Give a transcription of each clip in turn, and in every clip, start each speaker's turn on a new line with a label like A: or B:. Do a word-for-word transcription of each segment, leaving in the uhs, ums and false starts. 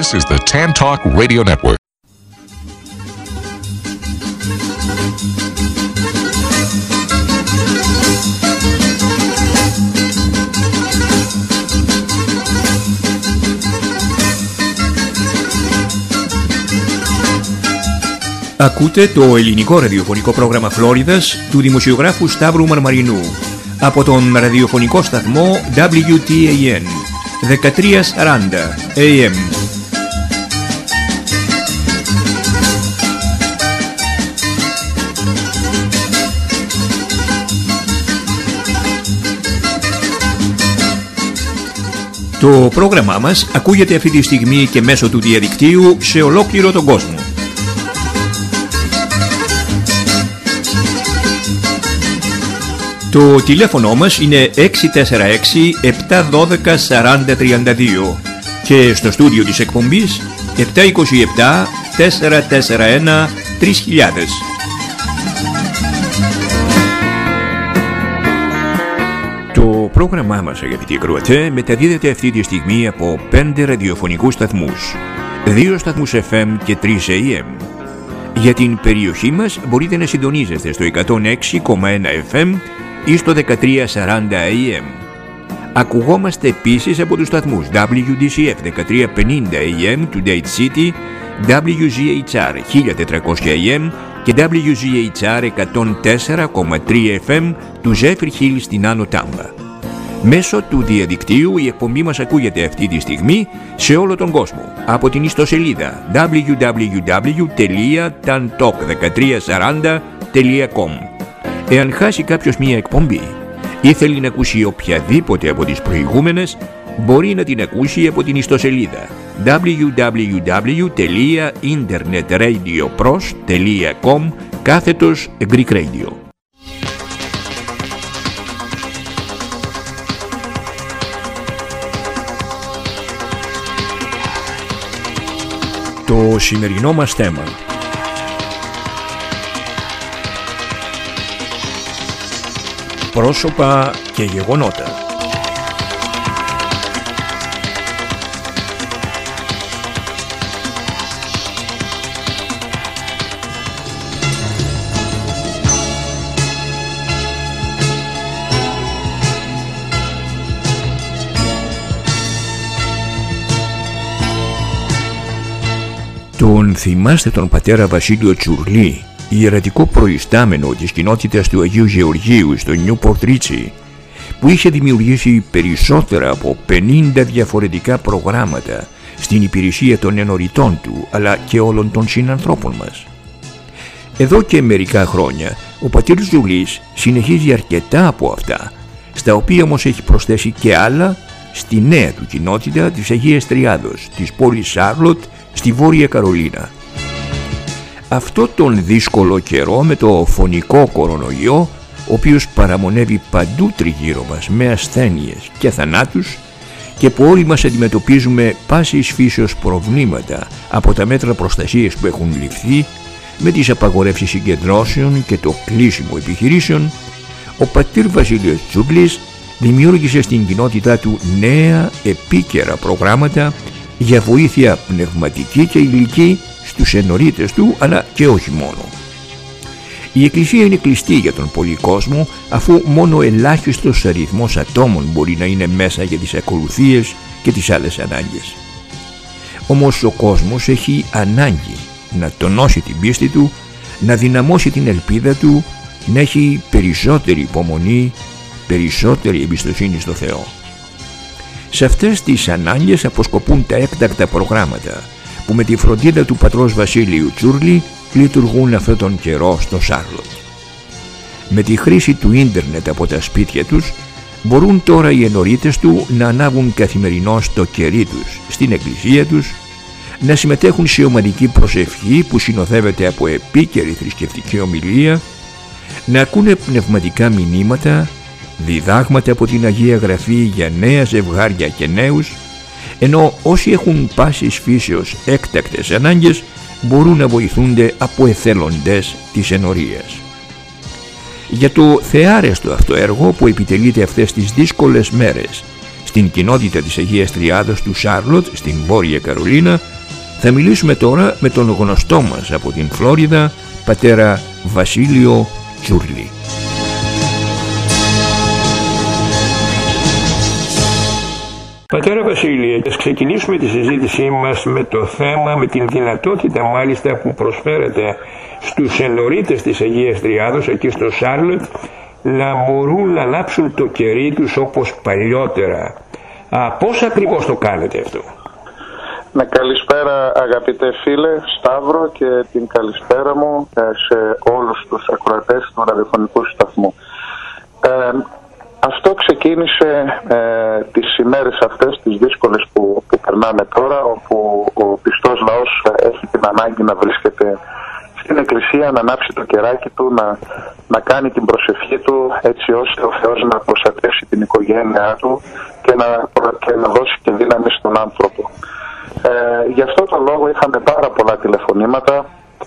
A: This is the Tan Talk Radio Network.
B: Ακούτε το ελληνικό ραδιοφωνικό πρόγραμμα Φλόριδας του δημοσιογράφου Σταύρου Μαρμαρινού από τον ραδιοφωνικό σταθμό ντάμπλιου τι έι εν δεκατριακόσια σαράντα έι εμ. Το πρόγραμμά μας ακούγεται αυτή τη στιγμή και μέσω του διαδικτύου σε ολόκληρο τον κόσμο. Το τηλέφωνο μας είναι έξι τέσσερα έξι επτά ένα δύο τέσσερα μηδέν τρία δύο και στο στούντιο της εκπομπής επτά δύο επτά τέσσερα τέσσερα ένα τρεις χιλιάδες. Το πρόγραμμά μας, αγαπητοί ακροατές, μεταδίδεται αυτή τη στιγμή από πέντε ραδιοφωνικούς σταθμούς, δύο σταθμούς εφ εμ και τρεις έι εμ. Για την περιοχή μας μπορείτε να συντονίζεστε στο εκατόν έξι κόμμα ένα εφ εμ ή στο δεκατριακόσια σαράντα έι εμ. Ακουγόμαστε επίσης από τους σταθμούς ντάμπλιου ντι σι εφ δεκατριακόσια πενήντα έι εμ του Date City, ντάμπλιου τζι έιτς αρ χίλια τετρακόσια έι εμ και ντάμπλιου τζι έιτς αρ εκατόν τέσσερα κόμμα τρία εφ εμ του Zephyr Hill στην Άνω Τάμπα. Μέσω του διαδικτύου η εκπομπή μας ακούγεται αυτή τη στιγμή σε όλο τον κόσμο από την ιστοσελίδα ντάμπλιου ντάμπλιου ντάμπλιου τελεία tan talk δεκατριακόσια σαράντα τελεία κομ. Εάν χάσει κάποιος μία εκπομπή ή θέλει να ακούσει οποιαδήποτε από τις προηγούμενες, μπορεί να την ακούσει από την ιστοσελίδα ντάμπλιου ντάμπλιου ντάμπλιου τελεία internetradiopros τελεία com κάθετος Greek Radio. Το σημερινό μας θέμα: πρόσωπα και γεγονότα. Τον θυμάστε τον πατέρα Βασίλειο Τσουρλή, ιερατικό προϊστάμενο της κοινότητας του Αγίου Γεωργίου στο Νιούπορτ Ρίτσι, που είχε δημιουργήσει περισσότερα από πενήντα διαφορετικά προγράμματα στην υπηρεσία των ενοριτών του αλλά και όλων των συνανθρώπων μας. Εδώ και μερικά χρόνια ο πατήρ Ζουλής συνεχίζει αρκετά από αυτά, στα οποία όμως έχει προσθέσει και άλλα στη νέα του κοινότητα της Αγίας Τριάδος της πόλης Σάρλοτ στη Βόρεια Καρολίνα. Αυτό τον δύσκολο καιρό με το φωνικό κορονοϊό, ο οποίος παραμονεύει παντού τριγύρω μας με ασθένειες και θανάτους και που όλοι μας αντιμετωπίζουμε πάσης φύσεως προβλήματα από τα μέτρα προστασίας που έχουν ληφθεί, με τις απαγορεύσεις συγκεντρώσεων και το κλείσιμο επιχειρήσεων, ο πατήρ Βασίλειος Τσούγκλης δημιούργησε στην κοινότητά του νέα επίκαιρα προγράμματα για βοήθεια πνευματική και υλική στους ενορίτες του, αλλά και όχι μόνο. Η Εκκλησία είναι κλειστή για τον πολύ κόσμο, αφού μόνο ελάχιστος αριθμός ατόμων μπορεί να είναι μέσα για τις ακολουθίες και τις άλλες ανάγκες. Όμως ο κόσμος έχει ανάγκη να τονώσει την πίστη του, να δυναμώσει την ελπίδα του, να έχει περισσότερη υπομονή, περισσότερη εμπιστοσύνη στο Θεό. Σε αυτές τις ανάγκες αποσκοπούν τα έκτακτα προγράμματα που με τη φροντίδα του πατρός Βασίλειου Τσούρλη λειτουργούν αυτόν τον καιρό στο Σάρλοτ. Με τη χρήση του ίντερνετ από τα σπίτια τους μπορούν τώρα οι ενορίτες του να ανάβουν καθημερινώς το κερί τους στην εκκλησία τους, να συμμετέχουν σε ομαδική προσευχή που συνοδεύεται από επίκαιρη θρησκευτική ομιλία, να ακούνε πνευματικά μηνύματα, διδάγματα από την Αγία Γραφή για νέα ζευγάρια και νέους, ενώ όσοι έχουν πάσης φύσεως έκτακτες ανάγκες μπορούν να βοηθούνται από εθελοντές της ενορίας. Για το θεάρεστο αυτό έργο που επιτελείται αυτές τις δύσκολες μέρες στην κοινότητα της Αγίας Τριάδος του Σάρλοτ στην Βόρεια Καρολίνα, Θα μιλήσουμε τώρα με τον γνωστό μας από την Φλόριδα, πατέρα Βασίλειο Τσουρλή.
C: Πατέρα Βασίλειε, ας ξεκινήσουμε τη συζήτησή μας με το θέμα, με την δυνατότητα μάλιστα που προσφέρεται στους ενορίτες της Αγίας Τριάδος, εκεί στο Σάρλοτ, να μπορούν να ανάψουν το κερί τους όπως παλιότερα. Α, πώς ακριβώς το κάνετε αυτό?
D: Ναι, καλησπέρα αγαπητέ φίλε Σταύρο, και την καλησπέρα μου σε όλους τους ακροατές του ραδιοφωνικού σταθμού. Ε, αυτό ξεκίνησε ε, τις ημέρες αυτές, τις δύσκολες που, που περνάμε τώρα, όπου ο πιστός λαός έχει την ανάγκη να βρίσκεται στην εκκλησία, να ανάψει το κεράκι του, να, να κάνει την προσευχή του, έτσι ώστε ο Θεός να προστατεύσει την οικογένειά του και να, και να δώσει και δύναμη στον άνθρωπο. Ε, γι' αυτό το λόγο είχαμε πάρα πολλά τηλεφωνήματα και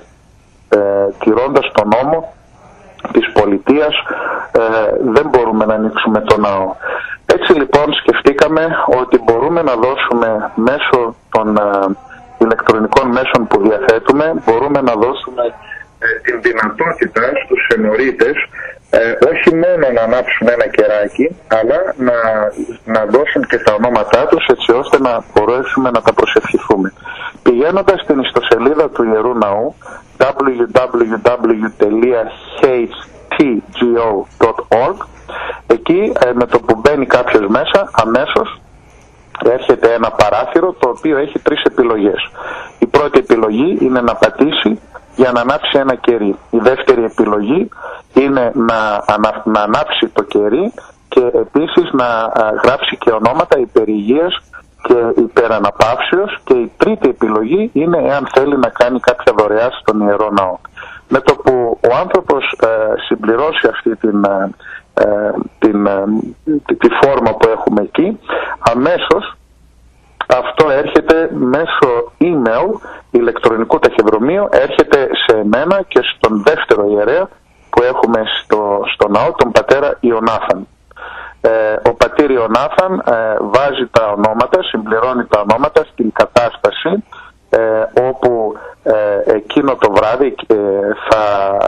D: ε, τηρώντας τον νόμο της πολιτείας ε, δεν μπορούμε να ανοίξουμε το ναό. Έτσι λοιπόν σκεφτήκαμε ότι μπορούμε να δώσουμε μέσω των ε, ηλεκτρονικών μέσων που διαθέτουμε, μπορούμε να δώσουμε ε, την δυνατότητα στους ενορίτες ε, όχι μόνο να ανάψουν ένα κεράκι, αλλά να, να δώσουν και τα ονόματά τους, έτσι ώστε να μπορέσουμε να τα προσευχηθούμε. Πηγαίνοντας στην ιστοσελίδα του Ιερού Ναού double-u double-u double-u τελεία έιτς τι τζι ο τελεία org, εκεί ε, με το που μπαίνει κάποιος μέσα, αμέσως έρχεται ένα παράθυρο το οποίο έχει τρεις επιλογές. Η πρώτη επιλογή είναι να πατήσει για να ανάψει ένα κερί. Η δεύτερη επιλογή είναι να, ανα, να ανάψει το κερί και επίσης να α, γράψει και ονόματα υπερηγείας και υπεραναπαύσεως, και η τρίτη επιλογή είναι εάν θέλει να κάνει κάποια δωρεά στον Ιερό Ναό. Με το που ο άνθρωπος ε, συμπληρώσει αυτή την, ε, την, ε, τη, τη φόρμα που έχουμε εκεί, αμέσως αυτό έρχεται μέσω email, ηλεκτρονικού ταχυδρομείου, έρχεται σε εμένα και στον δεύτερο ιερέα που έχουμε στο, στο ναό, τον πατέρα Ιωνάθαν. Ε, ο πατήρ Ιωνάθαν ε, βάζει τα ονόματα, συμπληρώνει τα ονόματα στην κατάσταση ε, όπου ε, εκείνο το βράδυ ε, θα,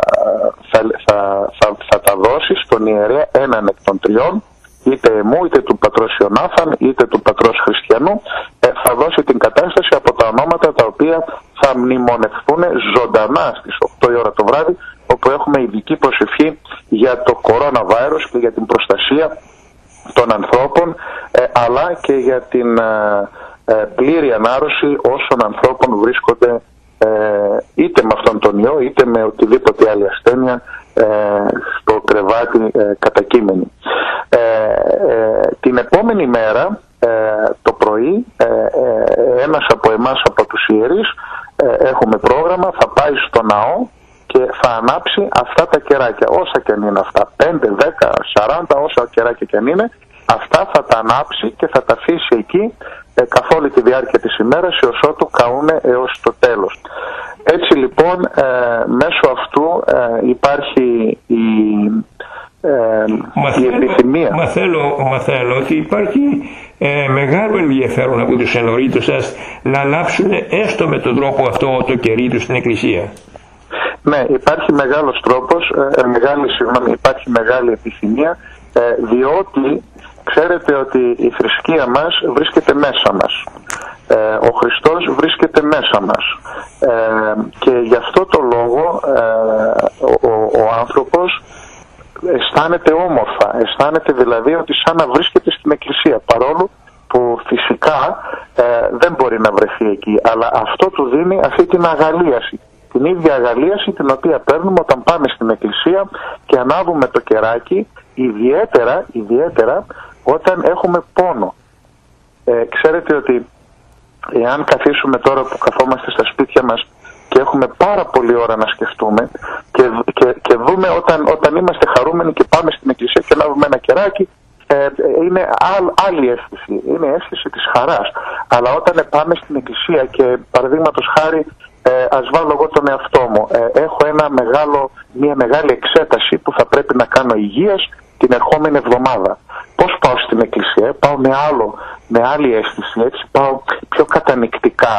D: θα, θα, θα, θα τα δώσει στον ιερέα έναν εκ των τριών, είτε εμού, είτε του πατρός Ιωνάθαν, είτε του πατρός Χριστιανού, ε, θα δώσει την κατάσταση από τα ονόματα τα οποία θα μνημονευθούν ζωντανά στις οκτώ η ώρα το βράδυ, όπου έχουμε ειδική προσευχή για το coronavirus και για την προστασία των ανθρώπων, ε, αλλά και για την ε, ε, πλήρη ανάρρωση όσων ανθρώπων βρίσκονται ε, είτε με αυτόν τον ιό, είτε με οτιδήποτε άλλη ασθένεια ε, στο κρεβάτι ε, κατακείμενη. Ε, ε, την επόμενη μέρα ε, το πρωί ε, ε, ένας από εμάς από τους ιερείς ε, έχουμε πρόγραμμα, θα πάει στο ναό και θα ανάψει αυτά τα κεράκια, όσα και αν είναι αυτά, πέντε, δέκα, σαράντα, όσα κεράκια και αν είναι, αυτά θα τα ανάψει και θα τα αφήσει εκεί ε, καθ' όλη τη διάρκεια της ημέρας, έως ότου καούνε έως το τέλος. Έτσι λοιπόν ε, μέσω αυτού ε, υπάρχει η, ε, η επιθυμία.
C: Μα θέλω, μα θέλω ότι υπάρχει ε, μεγάλο ενδιαφέρον από τους ενορίτες σας να ανάψουν έστω με τον τρόπο αυτό το κερί τους στην εκκλησία.
D: Ναι, υπάρχει μεγάλος τρόπος, ε, μεγάλη, συγγνώμη, υπάρχει μεγάλη επιθυμία, ε, διότι ξέρετε ότι η θρησκεία μας βρίσκεται μέσα μας. Ε, ο Χριστός βρίσκεται μέσα μας. Ε, και γι' αυτό το λόγο ε, ο, ο άνθρωπος αισθάνεται όμορφα, αισθάνεται δηλαδή ότι σαν να βρίσκεται στην εκκλησία, παρόλο που φυσικά ε, δεν μπορεί να βρεθεί εκεί, αλλά αυτό του δίνει αυτή την αγαλίαση. Την ίδια αγαλίαση την οποία παίρνουμε όταν πάμε στην εκκλησία και ανάβουμε το κεράκι, ιδιαίτερα, ιδιαίτερα όταν έχουμε πόνο. Ε, ξέρετε ότι εάν καθίσουμε τώρα που καθόμαστε στα σπίτια μας και έχουμε πάρα πολλή ώρα να σκεφτούμε και, και, και δούμε όταν, όταν είμαστε χαρούμενοι και πάμε στην εκκλησία και ανάβουμε ένα κεράκι, ε, είναι άλλ, άλλη αίσθηση, είναι αίσθηση της χαράς. Αλλά όταν πάμε στην εκκλησία και παραδείγματος χάρη, Ε, ας βάλω εγώ τον εαυτό μου. Ε, έχω ένα μεγάλο, μια μεγάλη εξέταση που θα πρέπει να κάνω υγείας την ερχόμενη εβδομάδα. Πώς πάω στην εκκλησία? Πάω με άλλο, με άλλη αίσθηση, έτσι πάω πιο κατανοητικά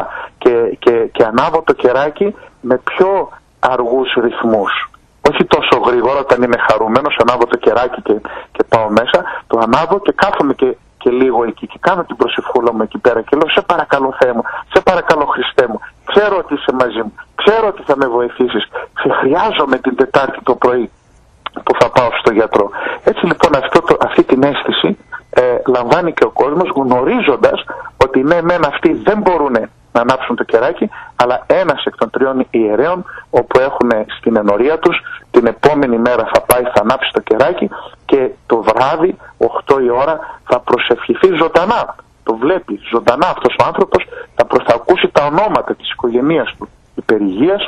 D: και, και, και ανάβω το κεράκι με πιο αργούς ρυθμούς. Όχι τόσο γρήγορα, όταν είμαι χαρούμενος, ανάβω το κεράκι και, και πάω μέσα, το ανάβω και κάθομαι και, και λίγο εκεί και κάνω την προσευχούλα μου εκεί πέρα και λέω σε παρακαλώ Θεέ μου, σε παρακαλώ Χριστέ μου, ξέρω ότι είσαι μαζί μου, ξέρω ότι θα με βοηθήσεις, σε χρειάζομαι την Τετάρτη το πρωί που θα πάω στο γιατρό. Έτσι λοιπόν αυτό το, αυτή την αίσθηση ε, λαμβάνει και ο κόσμος, γνωρίζοντας ότι ναι μεν αυτοί δεν μπορούν να ανάψουν το κεράκι, αλλά ένας εκ των τριών ιερέων, όπου έχουν στην ενορία τους, την επόμενη μέρα θα πάει, θα ανάψει το κεράκι και το βράδυ, οκτώ η ώρα, θα προσευχηθεί ζωντανά. Το βλέπει ζωντανά αυτός ο άνθρωπος, θα, προς, θα ακούσει τα ονόματα της οικογένειας του υπερηγείας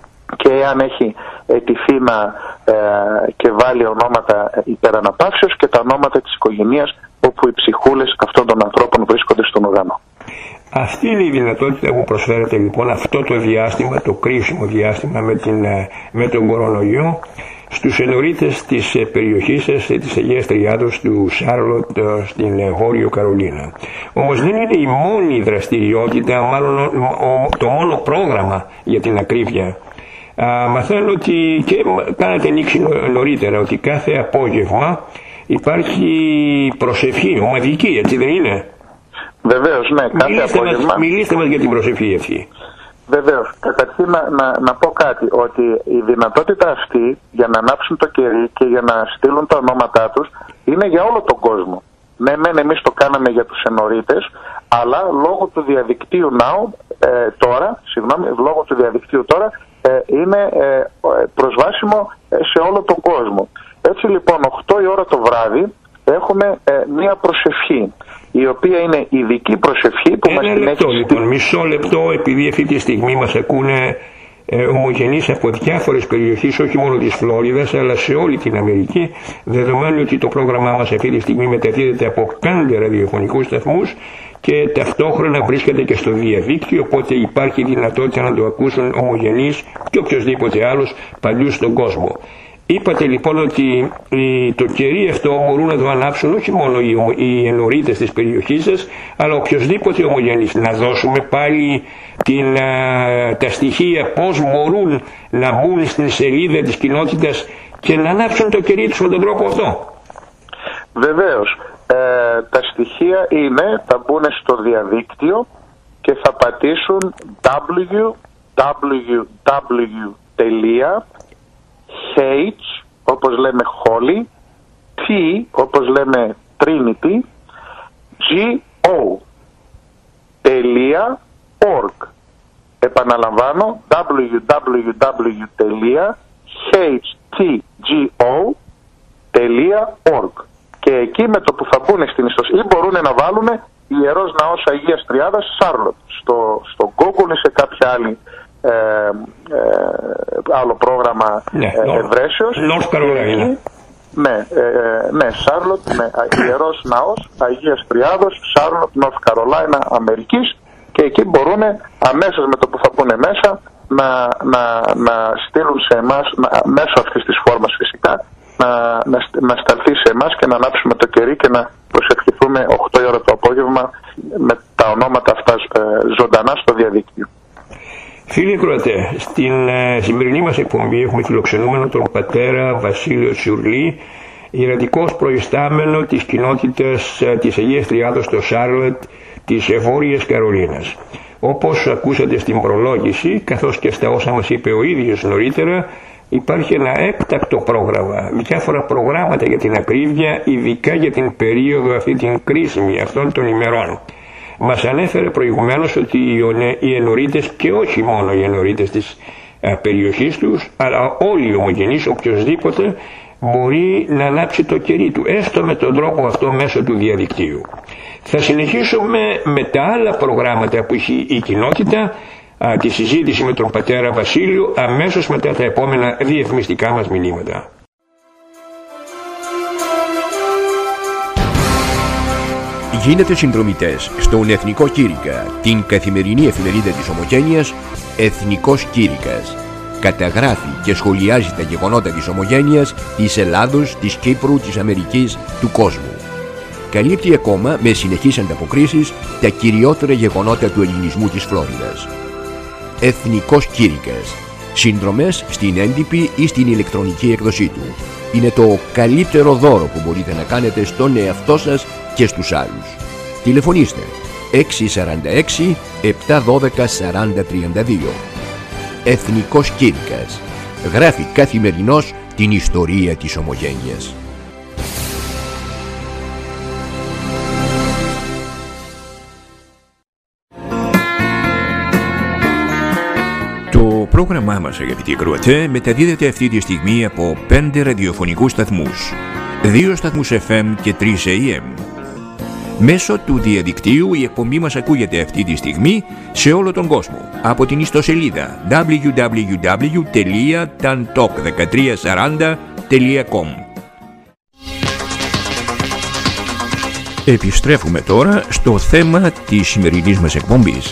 D: και αν έχει αιτηθεί να ε, και βάλει ονόματα υπεραναπαύσεως και τα ονόματα της οικογένειας όπου οι ψυχούλες αυτών των ανθρώπων βρίσκονται στον ουρανό.
C: Αυτή είναι η δυνατότητα που προσφέρεται λοιπόν αυτό το διάστημα, το κρίσιμο διάστημα με, την, με τον κορονοϊό στους ενορίτες της περιοχής σας, της Αγίας Τριάδος του Σάρλοτ στην Βόρειο Καρολίνα. Όμως δεν είναι η μόνη δραστηριότητα, μάλλον το μόνο πρόγραμμα για την ακρίβεια. Α, μαθαίνω ότι και κάνατε νήξη νωρίτερα ότι κάθε απόγευμα υπάρχει προσευχή ομαδική, έτσι δεν είναι?
D: Βεβαίως, ναι, κάθε
C: μιλήστε
D: απόγευμα.
C: Μας, μιλήστε μας για την προσευχή αυτή.
D: Βεβαίως. Καταρχήν να, να, να πω κάτι, ότι η δυνατότητα αυτή για να ανάψουν το κερί και για να στείλουν τα ονόματά τους είναι για όλο τον κόσμο. Ναι, μεν εμείς το κάναμε για τους ενορίτες, αλλά λόγω του διαδικτύου now, ε, τώρα, συγγνώμη, λόγω του διαδικτύου τώρα, ε, είναι ε, προσβάσιμο σε όλο τον κόσμο. Έτσι λοιπόν, οκτώ η ώρα το βράδυ έχουμε ε, μία προσευχή, η οποία είναι ειδική προσευχή που
C: Ένα
D: μας την
C: λεπτό,
D: έχει...
C: λοιπόν, μισό λεπτό, επειδή αυτή τη στιγμή μας ακούνε ε, ομογενείς από διάφορες περιοχές, όχι μόνο της Φλόριδας, αλλά σε όλη την Αμερική, δεδομένου ότι το πρόγραμμά μας αυτή τη στιγμή μεταδίδεται από πέντε ραδιοφωνικούς σταθμούς και ταυτόχρονα βρίσκεται και στο διαδίκτυο, οπότε υπάρχει δυνατότητα να το ακούσουν ομογενείς και οποιοδήποτε άλλος παντού στον κόσμο. Είπατε λοιπόν ότι το κερί αυτό μπορούν να το ανάψουν όχι μόνο οι ενορίτες της περιοχής σας, αλλά οποιοδήποτε ομογενής. Να δώσουμε πάλι την, τα στοιχεία πώς μπορούν να μπουν στην σελίδα της κοινότητας και να ανάψουν το κερί τους με τον τρόπο αυτό.
D: Βεβαίως. Ε, τα στοιχεία είναι, θα μπουν στο διαδίκτυο και θα πατήσουν double-u double-u double-u τελεία H όπως λέμε Holy, T όπως λέμε Trinity, G O τελεία org. Επαναλαμβάνω, double-u double-u double-u τελεία H T G O τελεία org. Και εκεί με το που θα μπουν στην ιστοσελίδα ή μπορούν να βάλουν Ιερός Ναός Αγίας Τριάδας Σάρλοτ στο, στο Google ή σε κάποια άλλη Ε, ε, άλλο πρόγραμμα
C: ναι,
D: ε, ευρέσεως.
C: North Carolina.
D: Ναι, ε, ναι, Σάρλοτ, ναι, Ιερός Ναός Αγίας Τριάδος Σάρλοτ, North Carolina, Αμερικής, και εκεί μπορούν αμέσως με το που θα πούνε μέσα να, να, να στείλουν σε εμάς, να, μέσω αυτής της φόρμας φυσικά, να, να, να σταλθεί σε εμάς και να ανάψουμε το κερί και να προσευχηθούμε οκτώ η ώρα το απόγευμα με τα ονόματα αυτά ε, ζωντανά στο διαδίκτυο.
C: Φίλοι Κροατέ, στην ε, σημερινή μας εκπομπή έχουμε φιλοξενούμενο τον πατέρα Βασίλειο Τσουρλή, ιερατικός προϊστάμενο της κοινότητας ε, της Αγίας Τριάδος στο Σάρλοτ της Βόρειας Καρολίνας. Όπως ακούσατε στην προλόγηση, καθώς και στα όσα μας είπε ο ίδιος νωρίτερα, υπάρχει ένα έκτακτο πρόγραμμα, διάφορα προγράμματα για την ακρίβεια, ειδικά για την περίοδο αυτή την κρίσιμη αυτών των ημερών. Μας ανέφερε προηγουμένως ότι οι ενορίτες, και όχι μόνο οι ενορίτες της περιοχής τους, αλλά όλοι οι ομογενείς, οποιοδήποτε μπορεί να ανάψει το κερί του, έστω με τον τρόπο αυτό μέσω του διαδικτύου. Θα συνεχίσουμε με τα άλλα προγράμματα που έχει η κοινότητα, α, τη συζήτηση με τον πατέρα Βασίλειο, αμέσως μετά τα επόμενα διαφημιστικά μας μηνύματα.
B: Γίνετε συνδρομητές στον Εθνικό Κήρυκα, την καθημερινή εφημερίδα της Ομογένειας Εθνικός Κήρυκας. Καταγράφει και σχολιάζει τα γεγονότα της Ομογένειας, της Ελλάδος, της Κύπρου, της Αμερικής, του κόσμου. καλύπτει ακόμα με συνεχείς ανταποκρίσεις τα κυριότερα γεγονότα του ελληνισμού της Φλόριδας. Εθνικός Κήρυκας. Συνδρομές στην έντυπη ή στην ηλεκτρονική έκδοσή του. Είναι το καλύτερο δώρο που μπορείτε να κάνετε στον εαυτό σας και στους άλλους. Τηλεφωνήστε έξι τέσσερα έξι επτά ένα δύο τέσσερα τρία δύο. Εθνικός Κήρυκας. Γράφει καθημερινώς την ιστορία της ομογένειας. Το πρόγραμμά μας, αγαπητοί ακροατές, μεταδίδεται αυτή τη στιγμή από πέντε ραδιοφωνικούς σταθμούς, δύο σταθμούς εφ εμ και τρεις έι εμ. Μέσω του διαδικτύου η εκπομπή μας ακούγεται αυτή τη στιγμή σε όλο τον κόσμο από την ιστοσελίδα double-u double-u double-u τελεία tantalk ένα τρία τέσσερα μηδέν τελεία com. Επιστρέφουμε τώρα στο θέμα της σημερινής μας εκπομπής.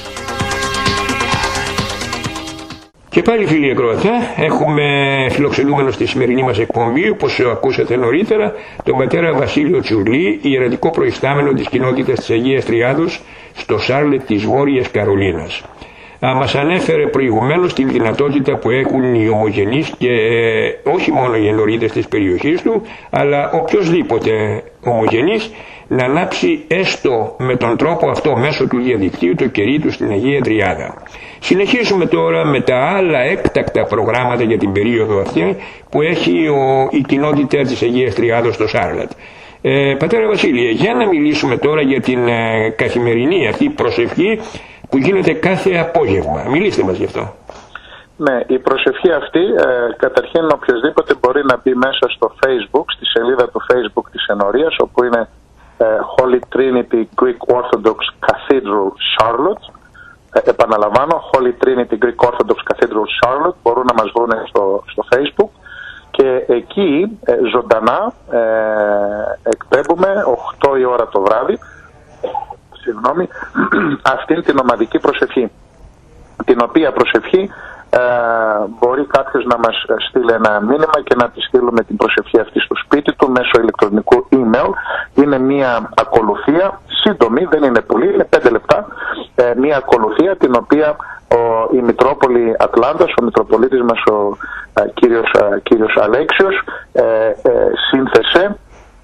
C: Και πάλι, φίλοι ακροατά, έχουμε φιλοξενούμενο στη σημερινή μας εκπομπή, όπως ακούσατε νωρίτερα, τον πατέρα Βασίλειο Τσουρλή, ιερατικό προϊστάμενο της κοινότητας της Αγίας Τριάδος στο Σάρλετ της Βόρειας Καρολίνας. Α, μας ανέφερε προηγουμένως την δυνατότητα που έχουν οι ομογενείς και ε, όχι μόνο οι ενορίτες της περιοχής του, αλλά οποιοσδήποτε ομογενής να ανάψει έστω με τον τρόπο αυτό μέσω του διαδικτύου το κερί του στην Αγία Τριάδα. Συνεχίζουμε τώρα με τα άλλα έκτακτα προγράμματα για την περίοδο αυτή που έχει ο, η κοινότητα της Αγίας Τριάδος στο Σάρλετ. Ε, πατέρα Βασίλεια, για να μιλήσουμε τώρα για την ε, καθημερινή αυτή προσευχή που γίνεται κάθε απόγευμα. Μιλήστε μας γι' αυτό.
D: Ναι, η προσευχή αυτή, ε, καταρχήν οποιοδήποτε μπορεί να μπει μέσα στο Facebook, στη σελίδα του Facebook της Ενορίας, όπου είναι ε, Holy Trinity Greek Orthodox Cathedral Charlotte. Ε, επαναλαμβάνω, Holy Trinity Greek Orthodox Cathedral Charlotte, μπορούν να μας βρουν στο, στο Facebook. Και εκεί ε, ζωντανά ε, εκπέμπουμε οκτώ η ώρα το βράδυ, συγγνώμη, αυτήν την ομαδική προσευχή, την οποία προσευχή ε, μπορεί κάποιος να μας στείλει ένα μήνυμα και να τη στείλουμε την προσευχή αυτή στο σπίτι του μέσω ηλεκτρονικού email. Είναι μια ακολουθία σύντομη, δεν είναι πολύ, είναι πέντε λεπτά, ε, μια ακολουθία την οποία ο, η Μητρόπολη Ατλάντας, ο Μητροπολίτης μας ο ε, κύριος, ε, κύριος Αλέξιος ε, ε, σύνθεσε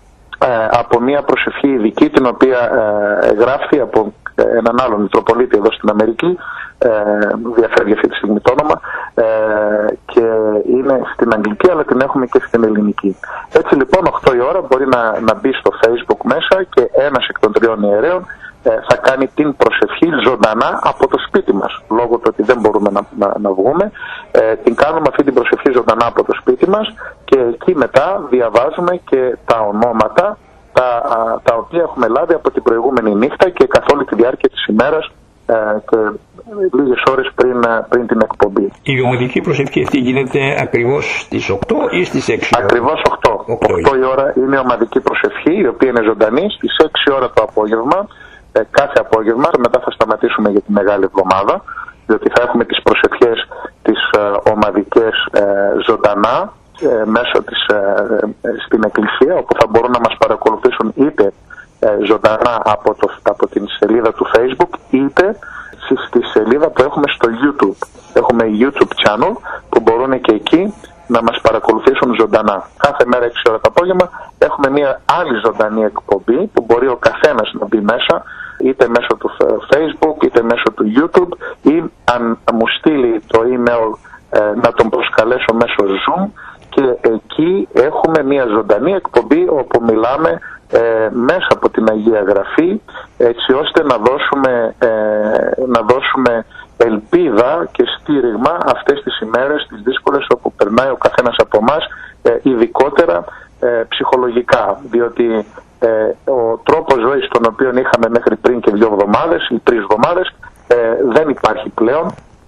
D: ε, από μια προσευχή ειδική την οποία ε, γράφει από έναν άλλον Μητροπολίτη εδώ στην Αμερική, ε, διαφέρει αυτή τη στιγμή το όνομα, ε, και είναι στην αγγλική αλλά την έχουμε και στην ελληνική. Έτσι λοιπόν οκτώ η ώρα μπορεί να, να μπει στο Facebook μέσα και ένας εκ των τριών ιερέων ε, θα κάνει την προσευχή ζωντανά από το σπίτι μας, λόγω του ότι δεν μπορούμε να, να, να βγούμε. Ε, την κάνουμε αυτή την προσευχή ζωντανά από το σπίτι μας και εκεί μετά διαβάζουμε και τα ονόματα τα, τα οποία έχουμε λάβει από την προηγούμενη νύχτα και καθ' όλη τη διάρκεια της ημέρας ε, και λίγες ώρες πριν, πριν την εκπομπή.
C: Η ομαδική προσευχή αυτή γίνεται ακριβώς στις οκτώ ή στις έξι?
D: Ακριβώς οκτώ. οκτώ η ώρα είναι η ομαδική προσευχή, η οποία είναι ζωντανή στις έξι ώρα το απόγευμα, ε, κάθε απόγευμα. Μετά θα σταματήσουμε για τη Μεγάλη Εβδομάδα, διότι θα έχουμε τις προσευχές τις ε, ομαδικές ε, ζωντανά ε, μέσω της, ε, ε, στην Εκκλησία, όπου θα μπορούν να μας παρακολουθήσουν είτε ε, ζωντανά από, το, από την σελίδα του Facebook, είτε στη σελίδα που έχουμε στο YouTube. Έχουμε YouTube channel που μπορούν και εκεί να μας παρακολουθήσουν ζωντανά. Κάθε μέρα έξι ώρα το απόγευμα έχουμε μια άλλη ζωντανή εκπομπή που μπορεί ο καθένας να μπει μέσα, είτε μέσω του Facebook είτε μέσω του YouTube, ή αν μου στείλει το email ε, να τον προσκαλέσω μέσω Zoom, και εκεί έχουμε μια ζωντανή εκπομπή όπου μιλάμε ε, μέσα από την Αγία Γραφή, έτσι ώστε να δώσουμε, ε, να δώσουμε ελπίδα και στήριγμα αυτές τις ημέρες τις δύσκολες όπου περνάει ο καθένας από εμάς, ε, ειδικότερα ε, ψυχολογικά, διότι ε, ο τρόπος ζωής τον οποίο είχαμε μέχρι πριν και δύο εβδομάδες ή τρεις εβδομάδες ε, δεν υπάρχει πλέον.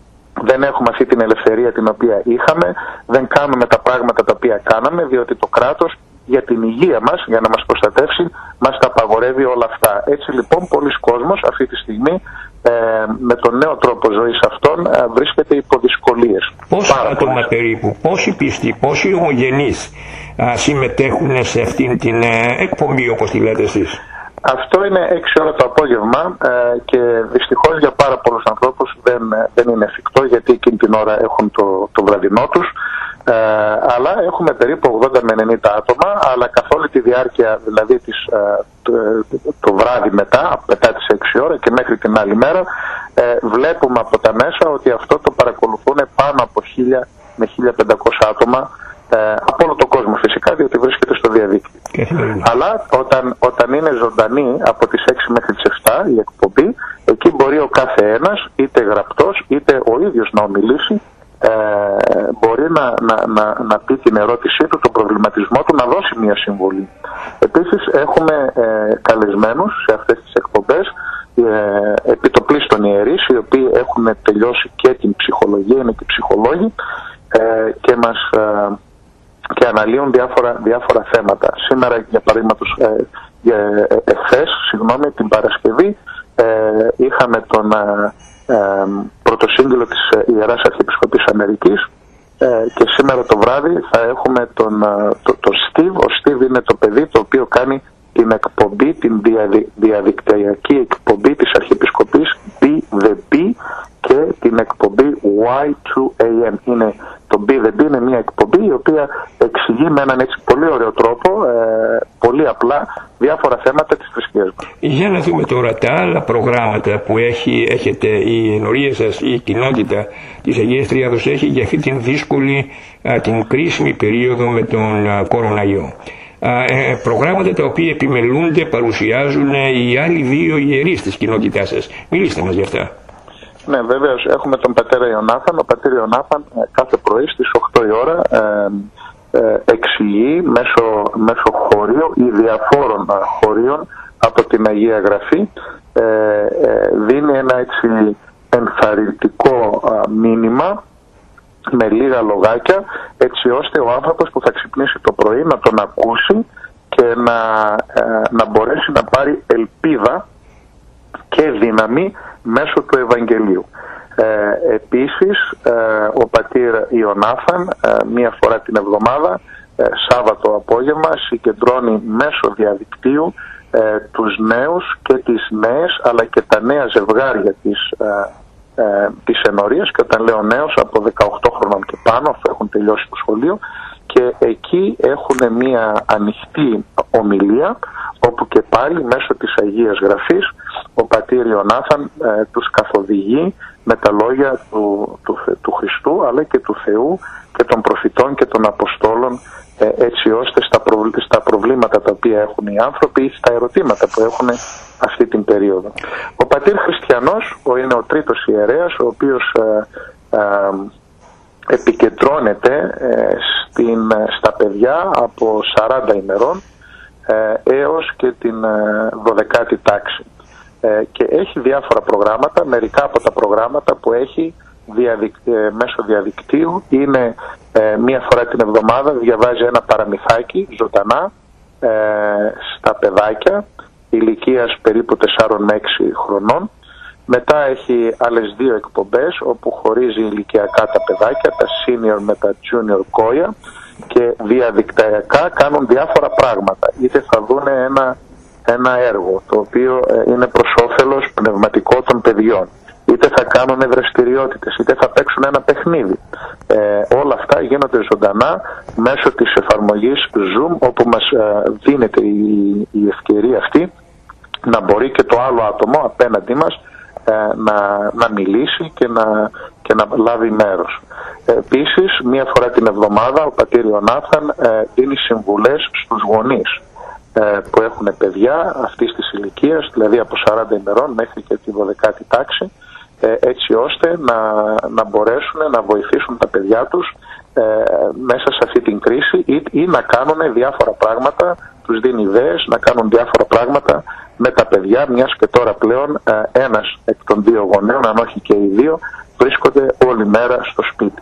D: Δεν έχουμε αυτή την ελευθερία την οποία είχαμε, δεν κάνουμε τα πράγματα τα οποία κάναμε, διότι το κράτος για την υγεία μας, για να μας προστατεύσει, μας τα απαγορεύει όλα αυτά. Έτσι λοιπόν πολλοί κόσμος αυτή τη στιγμή ε, με τον νέο τρόπο ζωής αυτών ε, βρίσκεται υπό δυσκολίες.
C: Πόσα άτομα περίπου, πόσοι πιστοί, πόσοι ομογενείς α, συμμετέχουν σε αυτήν την ε, εκπομπή όπως τη λέτε εσείς?
D: Αυτό είναι έξι ώρα το απόγευμα ε, και δυστυχώς για πάρα πολλούς ανθρώπους δεν, δεν είναι εφικτό, γιατί εκείνη την ώρα έχουν το, το βραδινό τους. Ε, αλλά έχουμε περίπου ογδόντα με ενενήντα άτομα, αλλά καθ' όλη τη διάρκεια, δηλαδή της, ε, το, το βράδυ μετά, μετά τις έξι ώρα και μέχρι την άλλη μέρα, ε, βλέπουμε από τα μέσα ότι αυτό το παρακολουθούν πάνω από χίλια με χίλια πεντακόσια άτομα, ε, από όλο τον κόσμο φυσικά, διότι βρίσκεται στο διαδίκτυο. Αλλά όταν, όταν είναι ζωντανή από τις έξι μέχρι τις επτά η εκπομπή, εκεί μπορεί ο κάθε ένας, είτε γραπτός είτε ο ίδιος να ομιλήσει, ε, μπορεί να, να, να, να πει την ερώτησή του, τον προβληματισμό του, να δώσει μια συμβολή. Επίσης έχουμε ε, καλεσμένους σε αυτές τις εκπομπές, ε, επιτοπλίστων ιερείς, οι οποίοι έχουν τελειώσει και την ψυχολογία, είναι και ψυχολόγοι, ε, και μας... Ε, και αναλύουν διάφορα, διάφορα θέματα. Σήμερα, για παραδείγματος, ε, ε, ε, εχθές, συγγνώμη, την Παρασκευή, ε, είχαμε τον ε, ε, πρωτοσύγγελο της Ιεράς Αρχιεπισκοπής Αμερικής, ε, και σήμερα το βράδυ θα έχουμε τον το, το Steve. Ο Steve είναι το παιδί το οποίο κάνει την εκπομπή, την διαδι, διαδικτυακή εκπομπή της Αρχιεπισκοπής Be the B και την εκπομπή Y two A M. Είναι, το Be the B είναι μια εκπομπή η οποία εξηγεί με έναν έτσι πολύ ωραίο τρόπο, ε, πολύ απλά, διάφορα θέματα της θρησκείας μας.
C: Για να δούμε τώρα τα άλλα προγράμματα που έχει, έχετε, η ενορία σας, η κοινότητα της Αγίας Τριάδος έχει για αυτή την δύσκολη, α, την κρίσιμη περίοδο με τον α, κοροναϊό. Ε, προγράμματα τα οποία επιμελούνται, παρουσιάζουν οι άλλοι δύο ιερείς της κοινότητάς σας. Μιλήστε μας γι' αυτά.
D: Ναι, βεβαίως. Έχουμε τον πατέρα Ιωνάθαν. Ο πατέρα Ιωνάθαν κάθε πρωί στις οκτώ η ώρα ε, ε, εξηγεί μέσω, μέσω χωρίου ή διαφόρων χωρίων από την Αγία Γραφή, ε, ε, δίνει ένα έτσι ενθαρρυντικό α, μήνυμα με λίγα λογάκια, έτσι ώστε ο άνθρωπος που θα ξυπνήσει το πρωί να τον ακούσει και να, ε, να μπορέσει να πάρει ελπίδα και δύναμη μέσω του Ευαγγελίου. Ε, επίσης, ε, ο πατήρ Ιωνάθαν ε, μία φορά την εβδομάδα, ε, Σάββατο απόγευμα, συγκεντρώνει μέσω διαδικτύου ε, τους νέους και τις νέες, αλλά και τα νέα ζευγάρια της ε, Ε, της ενορίας, και όταν λέω νέος, από δεκαοκτώ χρονών και πάνω, αφού έχουν τελειώσει το σχολείο, και εκεί έχουν μια ανοιχτή ομιλία, όπου και πάλι μέσω της Αγίας Γραφής ο πατήρ Ιωνάθαν ε, τους καθοδηγεί με τα λόγια του, του, του Χριστού, αλλά και του Θεού και των προφητών και των Αποστόλων, ε, έτσι ώστε στα, προ, στα προβλήματα τα οποία έχουν οι άνθρωποι ή στα ερωτήματα που έχουν αυτή την περίοδο. Ο πατήρ Χριστιανός είναι ο τρίτος ιερέας, ο οποίος ε, ε, επικεντρώνεται ε, στην, στα παιδιά από σαράντα ημερών ε, έως και την ε, δωδεκάτη τάξη. Ε, και έχει διάφορα προγράμματα. Μερικά από τα προγράμματα που έχει διαδικ, ε, μέσω διαδικτύου είναι ε, μία φορά την εβδομάδα διαβάζει ένα παραμυθάκι ζωντανά ε, στα παιδάκια ηλικίας περίπου τεσσάρων με έξι χρονών. Μετά έχει άλλες δύο εκπομπές όπου χωρίζει ηλικιακά τα παιδάκια, τα senior με τα junior κόια, και διαδικτυακά κάνουν διάφορα πράγματα. Είτε θα δουν ένα, ένα έργο το οποίο είναι προς όφελος πνευματικό των παιδιών, είτε θα κάνουν δραστηριότητες, είτε θα παίξουν ένα παιχνίδι. Ε, όλα αυτά γίνονται ζωντανά μέσω της εφαρμογής Zoom, όπου μας ε, δίνεται η, η ευκαιρία αυτή να μπορεί και το άλλο άτομο απέναντί μας ε, να, να μιλήσει και να, και να λάβει μέρος. Επίσης, μία φορά την εβδομάδα ο πατήρ Ιωνάθαν ε, δίνει συμβουλές στους γονείς ε, που έχουν παιδιά αυτής της ηλικίας, δηλαδή από σαράντα ημερών μέχρι και τη δωδεκάτη τάξη, ε, έτσι ώστε να, να μπορέσουν να βοηθήσουν τα παιδιά τους ε, μέσα σε αυτή την κρίση, ή, ή να κάνουν διάφορα πράγματα, τους δίνει ιδέες να κάνουν διάφορα πράγματα με τα παιδιά, μιας και τώρα πλέον ε, ένας εκ των δύο γονέων, αν όχι και οι δύο, βρίσκονται όλη μέρα στο σπίτι.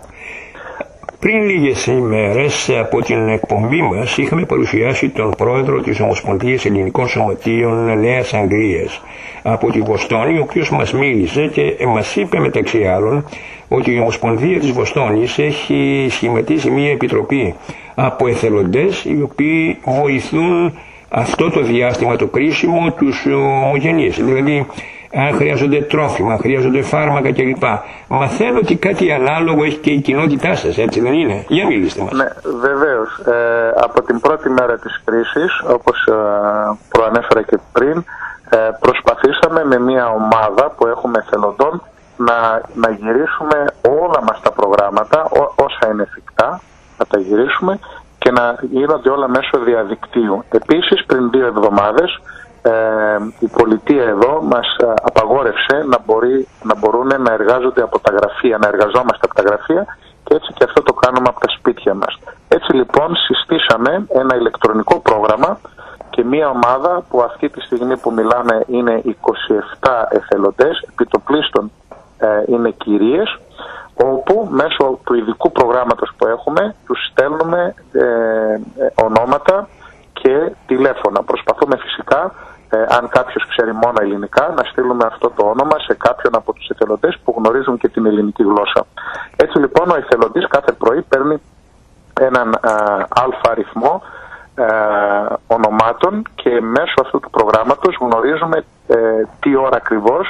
C: Πριν λίγες ημέρες από την εκπομπή μας είχαμε παρουσιάσει τον πρόεδρο της Ομοσπονδίας Ελληνικών Σωματείων Νέας Αγγλίας από τη Βοστόνη, ο οποίος μας μίλησε και μας είπε μεταξύ άλλων ότι η Ομοσπονδία της Βοστόνης έχει σχηματίσει μια επιτροπή από εθελοντές οι οποίοι βοηθούν αυτό το διάστημα το κρίσιμο τους ομογενείς. Δηλαδή αν χρειάζονται τρόφιμα, χρειάζονται φάρμακα κλπ. Μαθαίνω ότι κάτι ανάλογο έχει και η κοινότητά σας, έτσι δεν είναι? Για μιλήστε μας.
D: Ναι, βεβαίως. Ε, από την πρώτη μέρα της κρίσης, όπως ε, προανέφερα και πριν, ε, προσπαθήσαμε με μια ομάδα που έχουμε εθελοντών να, να γυρίσουμε όλα μας τα προγράμματα, ό, όσα είναι εφικτά, να τα γυρίσουμε και να γίνονται όλα μέσω διαδικτύου. Επίσης, πριν δύο εβδομάδες, Ε, η πολιτεία εδώ μας απαγόρευσε να, μπορεί, να μπορούν να εργάζονται από τα γραφεία, να εργαζόμαστε από τα γραφεία, και έτσι και αυτό το κάνουμε από τα σπίτια μας. Έτσι λοιπόν συστήσαμε ένα ηλεκτρονικό πρόγραμμα και μια ομάδα που αυτή τη στιγμή που μιλάμε είναι είκοσι επτά εθελοντές, επιτοπλίστων ε, είναι κυρίες, όπου μέσω του ειδικού προγράμματος που έχουμε τους στέλνουμε ε, ε, ονόματα και τηλέφωνα. Προσπαθούμε φυσικά, ε, αν κάποιος ξέρει μόνο ελληνικά, να στείλουμε αυτό το όνομα σε κάποιον από τους εθελοντές που γνωρίζουν και την ελληνική γλώσσα. Έτσι λοιπόν ο εθελοντής κάθε πρωί παίρνει έναν α, αλφα αριθμό ε, ονομάτων και μέσω αυτού του προγράμματος γνωρίζουμε ε, τι ώρα ακριβώς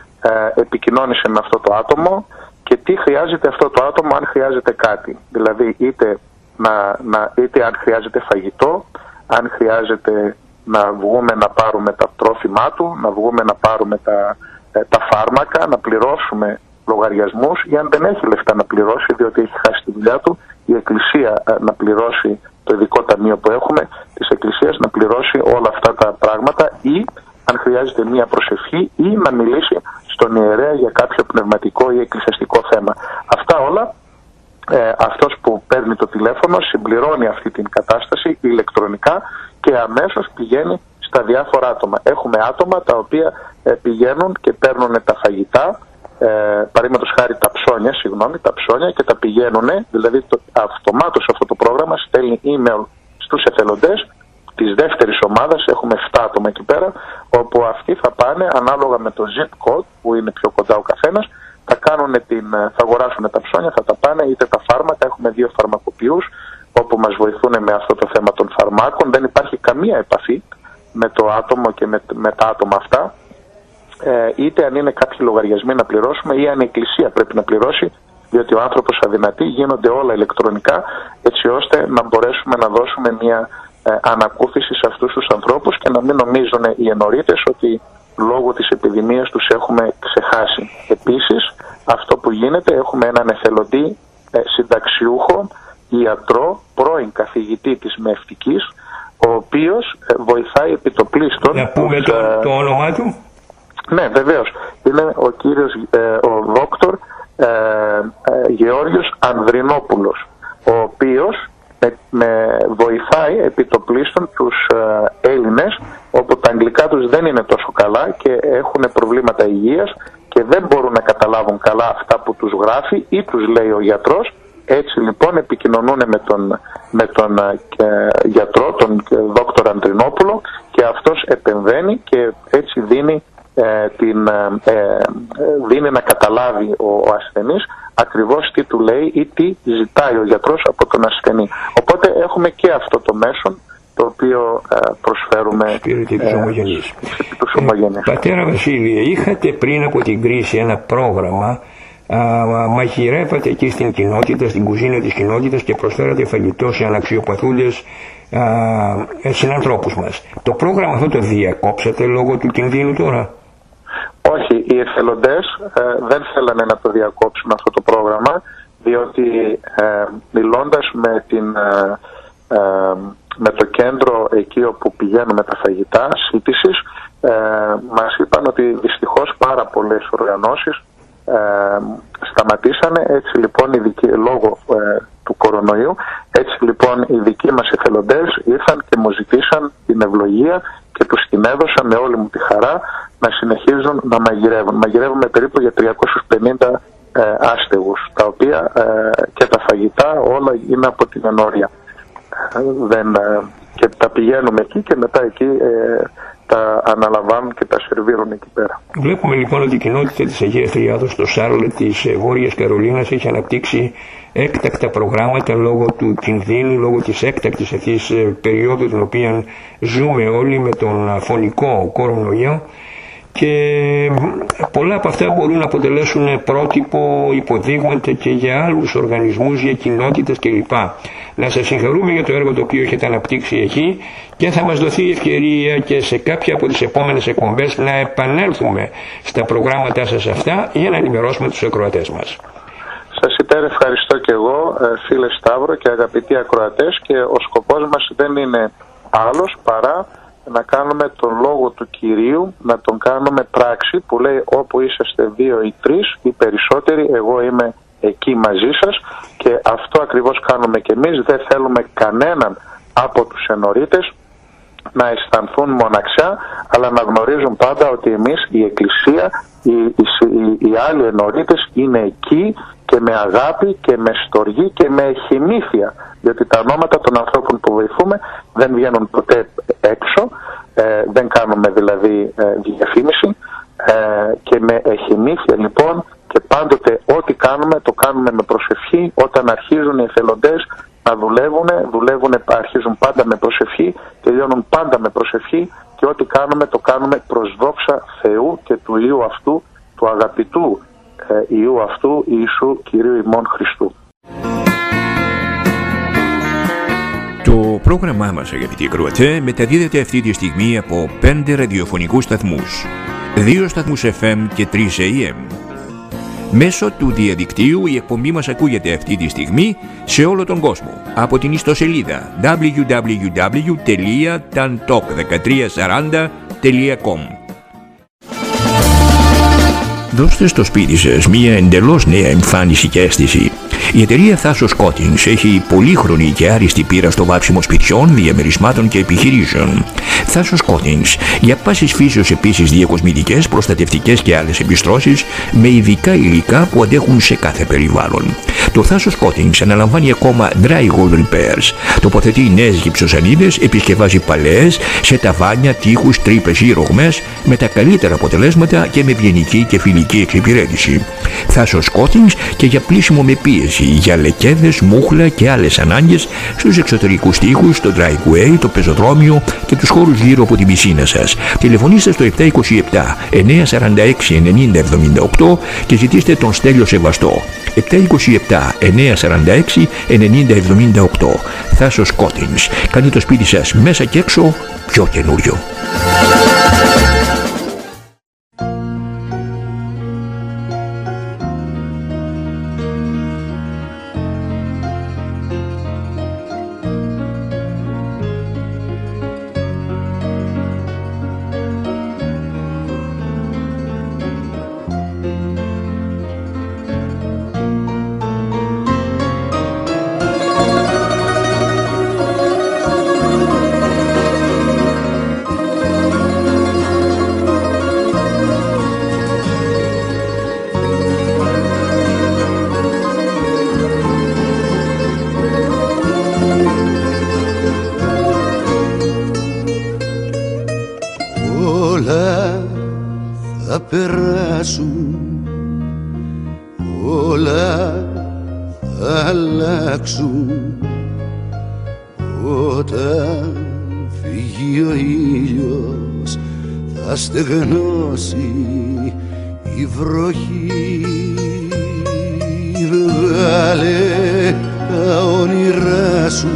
D: ε, επικοινώνησε με αυτό το άτομο και τι χρειάζεται αυτό το άτομο, αν χρειάζεται κάτι. Δηλαδή είτε, να, να, είτε αν χρειάζεται φαγητό, αν χρειάζεται να βγούμε να πάρουμε τα τρόφιμά του, να βγούμε να πάρουμε τα, τα φάρμακα, να πληρώσουμε λογαριασμούς, ή αν δεν έχει λεφτά να πληρώσει διότι έχει χάσει τη δουλειά του, η Εκκλησία να πληρώσει το ειδικό ταμείο που έχουμε της Εκκλησίας, να πληρώσει όλα αυτά τα πράγματα, ή αν χρειάζεται μία προσευχή ή να μιλήσει στον ιερέα για κάποιο πνευματικό ή εκκλησιαστικό θέμα. Αυτά όλα ε, αυτός που παίρνει το τηλέφωνο συμπληρώνει αυτή την κατάσταση ηλεκτρονικά και αμέσως πηγαίνει στα διάφορα άτομα. Έχουμε άτομα τα οποία ε, πηγαίνουν και παίρνουν τα φαγητά, ε, παραδείγματος χάρη τα ψώνια, συγγνώμη, τα ψώνια και τα πηγαίνουν, δηλαδή το, αυτομάτως αυτό το πρόγραμμα στέλνει email στους εθελοντές της δεύτερης ομάδας, έχουμε επτά άτομα εκεί πέρα, όπου αυτοί θα πάνε ανάλογα με το zip code που είναι πιο κοντά ο καθένας, θα, την, θα αγοράσουν τα ψώνια, θα τα πάνε, είτε τα φάρμακα, έχουμε δύο φαρμακοποιούς όπου μας βοηθούν με αυτό το θέμα των φαρμάκων, δεν υπάρχει καμία επαφή με το άτομο και με, με τα άτομα αυτά, ε, είτε αν είναι κάποιοι λογαριασμοί να πληρώσουμε ή αν η Εκκλησία πρέπει να πληρώσει, διότι ο άνθρωπος αδυνατεί, γίνονται όλα ηλεκτρονικά, έτσι ώστε να μπορέσουμε να δώσουμε μια ε, ανακούφιση σε αυτούς τους ανθρώπους και να μην νομίζουν οι ενορίτες ότι λόγω της επιδημίας τους έχουμε ξεχάσει. Επίσης, αυτό που γίνεται, έχουμε έναν εθελοντή ε, συνταξιούχο, ιατρό, πρώην καθηγητή της Μευτικής, ο οποίος ε, βοηθάει επιτοπλίστων.
C: Να πούμε το, ε, το όνομά του.
D: Ναι, βεβαίως. Είναι ο κύριος, ε, ο δόκτωρ ε, ε, Γεώργιος Ανδρινόπουλος, ο οποίος με, με βοηθάει επιτοπλίστων τους ε, Έλληνες, όπου τα αγγλικά τους δεν είναι τόσο καλά και έχουν προβλήματα υγείας και δεν μπορούν να καταλάβουν καλά αυτά που τους γράφει ή τους λέει ο γιατρός. Έτσι λοιπόν επικοινωνούν με τον, με τον ε, γιατρό, τον ε, δόκτωρα Ανδρινόπουλο, και αυτός επεμβαίνει και έτσι δίνει, ε, την, ε, δίνει να καταλάβει ο, ο ασθενής ακριβώς τι του λέει ή τι ζητάει ο γιατρός από τον ασθενή. Οπότε έχουμε και αυτό το μέσο το οποίο ε, προσφέρουμε
C: επί τους ομογενείς.
D: Ε,
C: Πατέρα Βασίλειε, είχατε πριν από την κρίση ένα πρόγραμμα, α, μαγειρεύατε εκεί στην κοινότητα, στην κουζίνα της κοινότητας και προσφέρατε φαγητό σε αναξιοπαθούντες α, συνανθρώπους μας. Το πρόγραμμα αυτό το διακόψατε λόγω του κινδύνου τώρα?
D: Όχι, οι εθελοντές ε, δεν θέλανε να το διακόψουν αυτό το πρόγραμμα, διότι ε, μιλώντας με, την, ε, ε, με το κέντρο εκεί όπου πηγαίνουμε τα φαγητά σύντησης, ε, μας είπαν ότι δυστυχώς πάρα πολλές οργανώσεις ε, σταματήσανε, έτσι λοιπόν οι δικοί, λόγω ε, του κορονοϊού, έτσι λοιπόν οι δικοί μας εθελοντές ήρθαν και μου ζητήσαν την ευλογία και τους την έδωσα με όλη μου τη χαρά να συνεχίζουν να μαγειρεύουν. Μαγειρεύουμε περίπου για τριακόσιους πενήντα ε, άστεγους, τα οποία ε, και τα φαγητά όλα είναι από την ενόρια. Ε, δεν, ε, και τα πηγαίνουμε εκεί και μετά εκεί ε, τα αναλαμβάνουν και τα σερβίρουν εκεί πέρα.
C: Βλέπουμε λοιπόν ότι η κοινότητα της Αγίας Τριάδος στο Σάρλετ της Βόρειας Καρολίνας έχει αναπτύξει έκτακτα προγράμματα λόγω του κινδύνου, λόγω της έκτακτης αυτής περίοδου την οποία ζούμε όλοι με τον φωνικό κορονοϊό, και πολλά από αυτά μπορούν να αποτελέσουν πρότυπο, υποδείγματα και για άλλους οργανισμούς, για κοινότητες κλπ. Να σας συγχαρούμε για το έργο το οποίο έχετε αναπτύξει εκεί, και θα μας δοθεί η ευκαιρία και σε κάποια από τις επόμενες εκπομπές να επανέλθουμε στα προγράμματά σας αυτά για να ενημερώσουμε τους ακροατές μας.
D: Σας υπέρ ευχαριστώ και εγώ, φίλε Σταύρο και αγαπητοί ακροατές, και ο σκοπός μας δεν είναι άλλος παρά να κάνουμε τον λόγο του Κυρίου, να τον κάνουμε πράξη, που λέει όπου είσαστε δύο ή τρεις ή περισσότεροι, εγώ είμαι εκεί μαζί σας, και αυτό ακριβώς κάνουμε και εμείς. Δεν θέλουμε κανέναν από τους ενορίτες να αισθανθούν μοναξιά, αλλά να γνωρίζουν πάντα ότι εμείς, η Εκκλησία, οι, οι, οι άλλοι ενορίτες είναι εκεί, και με αγάπη και με στοργή και με εχημήθεια, διότι τα ονόματα των ανθρώπων που βοηθούμε δεν βγαίνουν ποτέ έξω, ε, δεν κάνουμε δηλαδή ε, διαφήμιση, ε, και με εχημήθεια λοιπόν, και πάντοτε ό,τι κάνουμε το κάνουμε με προσευχή. Όταν αρχίζουν οι εθελοντές να δουλεύουν, δουλεύουν, αρχίζουν πάντα με προσευχή, τελειώνουν πάντα με προσευχή, και ό,τι κάνουμε το κάνουμε προς δόξα Θεού και του Υιού αυτού, του αγαπητού ε, Υιού αυτού, Ιησού Κυρίου ημών Χριστού.
B: Το πρόγραμμά μας, αγαπητοί ακροατέ, μεταδίδεται αυτή τη στιγμή από πέντε ραδιοφωνικούς σταθμούς, δύο σταθμούς εφ εμ και τρεις έι εμ. Μέσω του διαδικτύου η εκπομπή μας ακούγεται αυτή τη στιγμή σε όλο τον κόσμο από την ιστοσελίδα double-u double-u double-u τελεία tantalk δεκατρία σαράντα τελεία com. Δώστε στο σπίτι σας μία εντελώς νέα εμφάνιση και αίσθηση. Η εταιρεία Thassos Coatings έχει πολύχρονη και άριστη πείρα στο βάψιμο σπιτιών, διαμερισμάτων και επιχειρήσεων. Thassos Coatings, για πάσης φύσεως επίσης διακοσμητικές, προστατευτικές και άλλες επιστρώσεις, με ειδικά υλικά που αντέχουν σε κάθε περιβάλλον. Το Thassos Coatings αναλαμβάνει ακόμα drywall repairs, τοποθετεί νέες γυψοσανίδες, επισκευάζει παλαιές σε ταβάνια, τοίχους, τρύπες ή ρογμές, με τα καλύτερα αποτελέσματα και με ευγενική και φιλική εξυπηρέτηση. Thassos Coatings και για πλύσιμο με πίεση, για λεκέδες, μούχλα και άλλες ανάγκες στους εξωτερικούς τοίχους, το driveway, το πεζοδρόμιο και τους χώρους γύρω από την πισίνα σας. Τηλεφωνήστε στο επτά είκοσι επτά εννιακόσια σαράντα έξι ενενήντα εβδομήντα οκτώ και ζητήστε τον Στέλιο Σεβαστό. επτά είκοσι επτά εννιακόσια σαράντα έξι ενενήντα εβδομήντα οκτώ. Thassos Coatings. Κάνει το σπίτι σας μέσα και έξω πιο καινούριο.
E: Στεγνώσει η βροχή, βγάλε τα όνειρά σου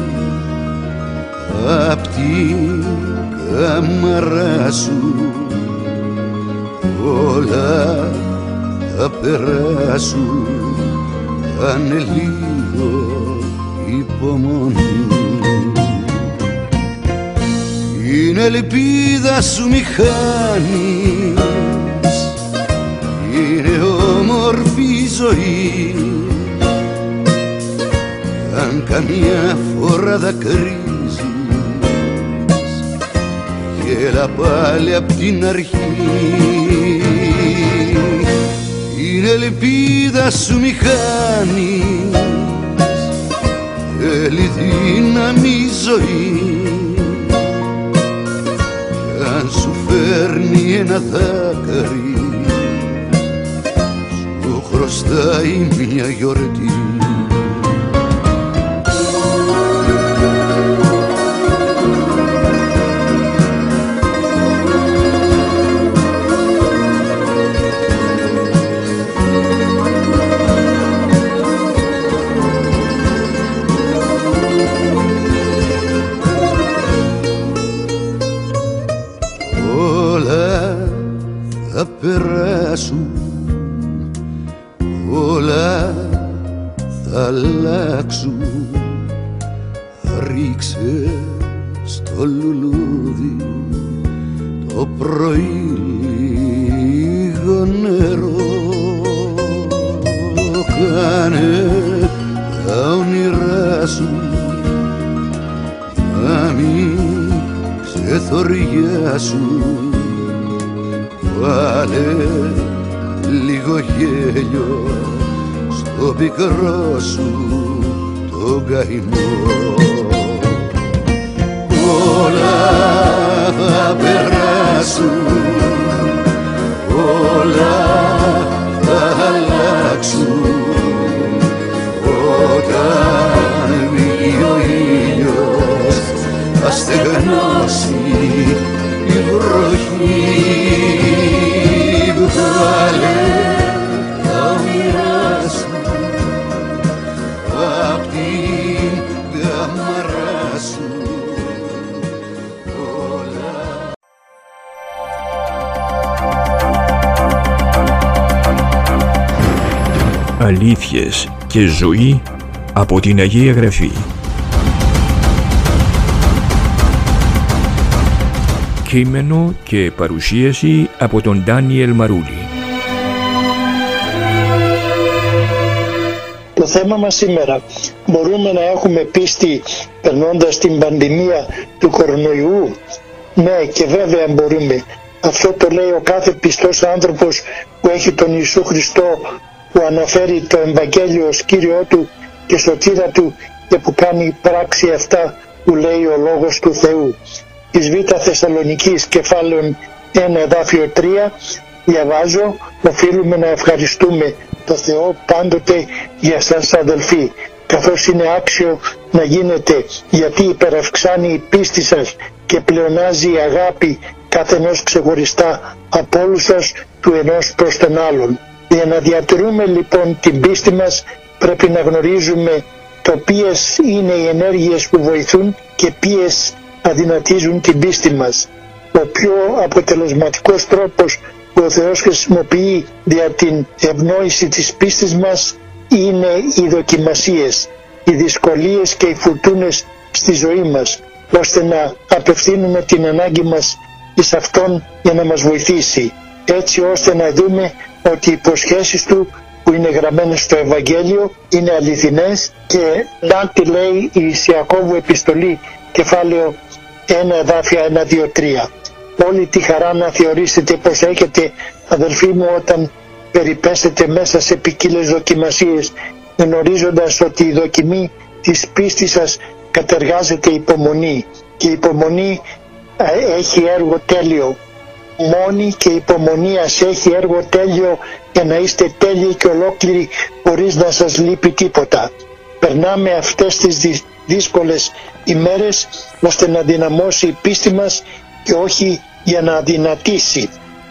E: απ' την κάμαρά σου, όλα θα περάσουν, κάνε λίγο υπομονή. Είναι ελπίδα σου μη χάνεις, είναι όμορφη η ζωή, αν καμιά φορά δακρύζεις, γέλα πάλι απ' την αρχή. Είναι ελπίδα σου μη χάνεις, θέλει δύναμη η ζωή, αν αν σου φέρνει ένα δάκαρυ, σου χρωστάει μια γιορτή. Θα περάσουν, όλα θα αλλάξουν. Ρίξε στο λουλούδι το πρωί λίγο νερό. Κάνε τα όνειρά σου να μην ξεθοριάσουν. Βάλε λίγο γέλιο στο πικρό σου το καημό. Όλα θα περάσουν, όλα θα αλλάξουν. Όταν βγει ο ήλιος θα στεγνώσει η βροχή. Βγάλε τα όνειρά σου απ' την καμαρά σου.
B: Αλήθειες και ζωή από την Αγία Γραφή. Κείμενο και παρουσίαση από τον Ντάνιελ Μαρούλη.
F: Το θέμα μας σήμερα: μπορούμε να έχουμε πίστη περνώντας την πανδημία του κορονοϊού? Ναι, και βέβαια μπορούμε. Αυτό το λέει ο κάθε πιστός άνθρωπος που έχει τον Ιησού Χριστό, που αναφέρει το Ευαγγέλιο ως Κύριό του και σωτήρα του και που κάνει πράξη αυτά που λέει ο Λόγος του Θεού. Της Β' Θεσσαλονικής κεφάλαιον ένα εδάφιο τρία διαβάζω: οφείλουμε να ευχαριστούμε το Θεό πάντοτε για σας αδελφοί, καθώς είναι άξιο να γίνεται, γιατί υπερευξάνει η πίστη σας και πλεονάζει η αγάπη καθενός ξεχωριστά από όλους σας του ενός προς τον άλλον. Για να διατηρούμε λοιπόν την πίστη μας πρέπει να γνωρίζουμε το ποιες είναι οι ενέργειες που βοηθούν και ποιες αδυνατίζουν την πίστη μας. Ο πιο αποτελεσματικός τρόπος που ο Θεός χρησιμοποιεί για την ευνόηση της πίστης μας είναι οι δοκιμασίες, οι δυσκολίες και οι φουρτούνες στη ζωή μας, ώστε να απευθύνουμε την ανάγκη μας εις Αυτόν για να μας βοηθήσει, έτσι ώστε να δούμε ότι οι υποσχέσεις Του που είναι γραμμένες στο Ευαγγέλιο είναι αληθινές. Και να τη λέει η Ιακώβου επιστολή κεφάλαιο ένα εδάφια ένα δύο τρία. Όλη τη χαρά να θεωρήσετε πως έχετε, αδελφοί μου, όταν περιπέσετε μέσα σε ποικίλες δοκιμασίες, γνωρίζοντας ότι η δοκιμή της πίστης σας κατεργάζεται υπομονή, και η υπομονή έχει έργο τέλειο. Μόνη και η υπομονή σας έχει έργο τέλειο για να είστε τέλειοι και ολόκληροι χωρίς να σας λείπει τίποτα. Περνάμε αυτές τις δύσκολες ημέρες ώστε να δυναμώσει η πίστη μας και όχι για να αδυνατήσει.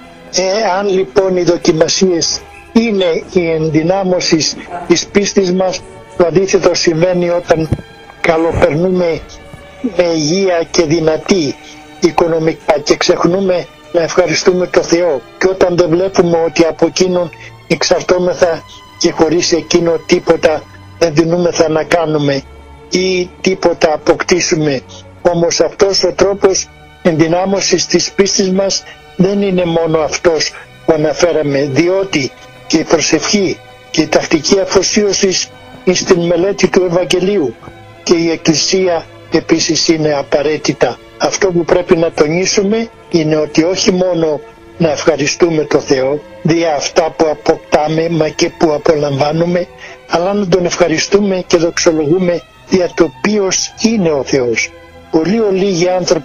F: Εάν λοιπόν οι δοκιμασίες είναι η ενδυνάμωση της πίστης μας, το αντίθετο συμβαίνει όταν καλοπερνούμε με υγεία και δυνατή οικονομικά και ξεχνούμε να ευχαριστούμε το Θεό, και όταν δεν βλέπουμε ότι από εκείνον εξαρτώμεθα και χωρίς εκείνο τίποτα δεν δινούμεθα να κάνουμε ή τίποτα αποκτήσουμε. Όμως αυτός ο τρόπος ενδυνάμωσης της πίστης μας δεν είναι μόνο αυτός που αναφέραμε, διότι και η προσευχή και η τακτική αφοσίωση στην μελέτη του Ευαγγελίου και η Εκκλησία επίσης είναι απαραίτητα. Αυτό που πρέπει να τονίσουμε είναι ότι όχι μόνο να ευχαριστούμε το Θεό δια αυτά που αποκτάμε μα και που απολαμβάνουμε, αλλά να τον ευχαριστούμε και δοξολογούμε δια το ποιος είναι ο Θεός. Πολύ λίγοι άνθρωποι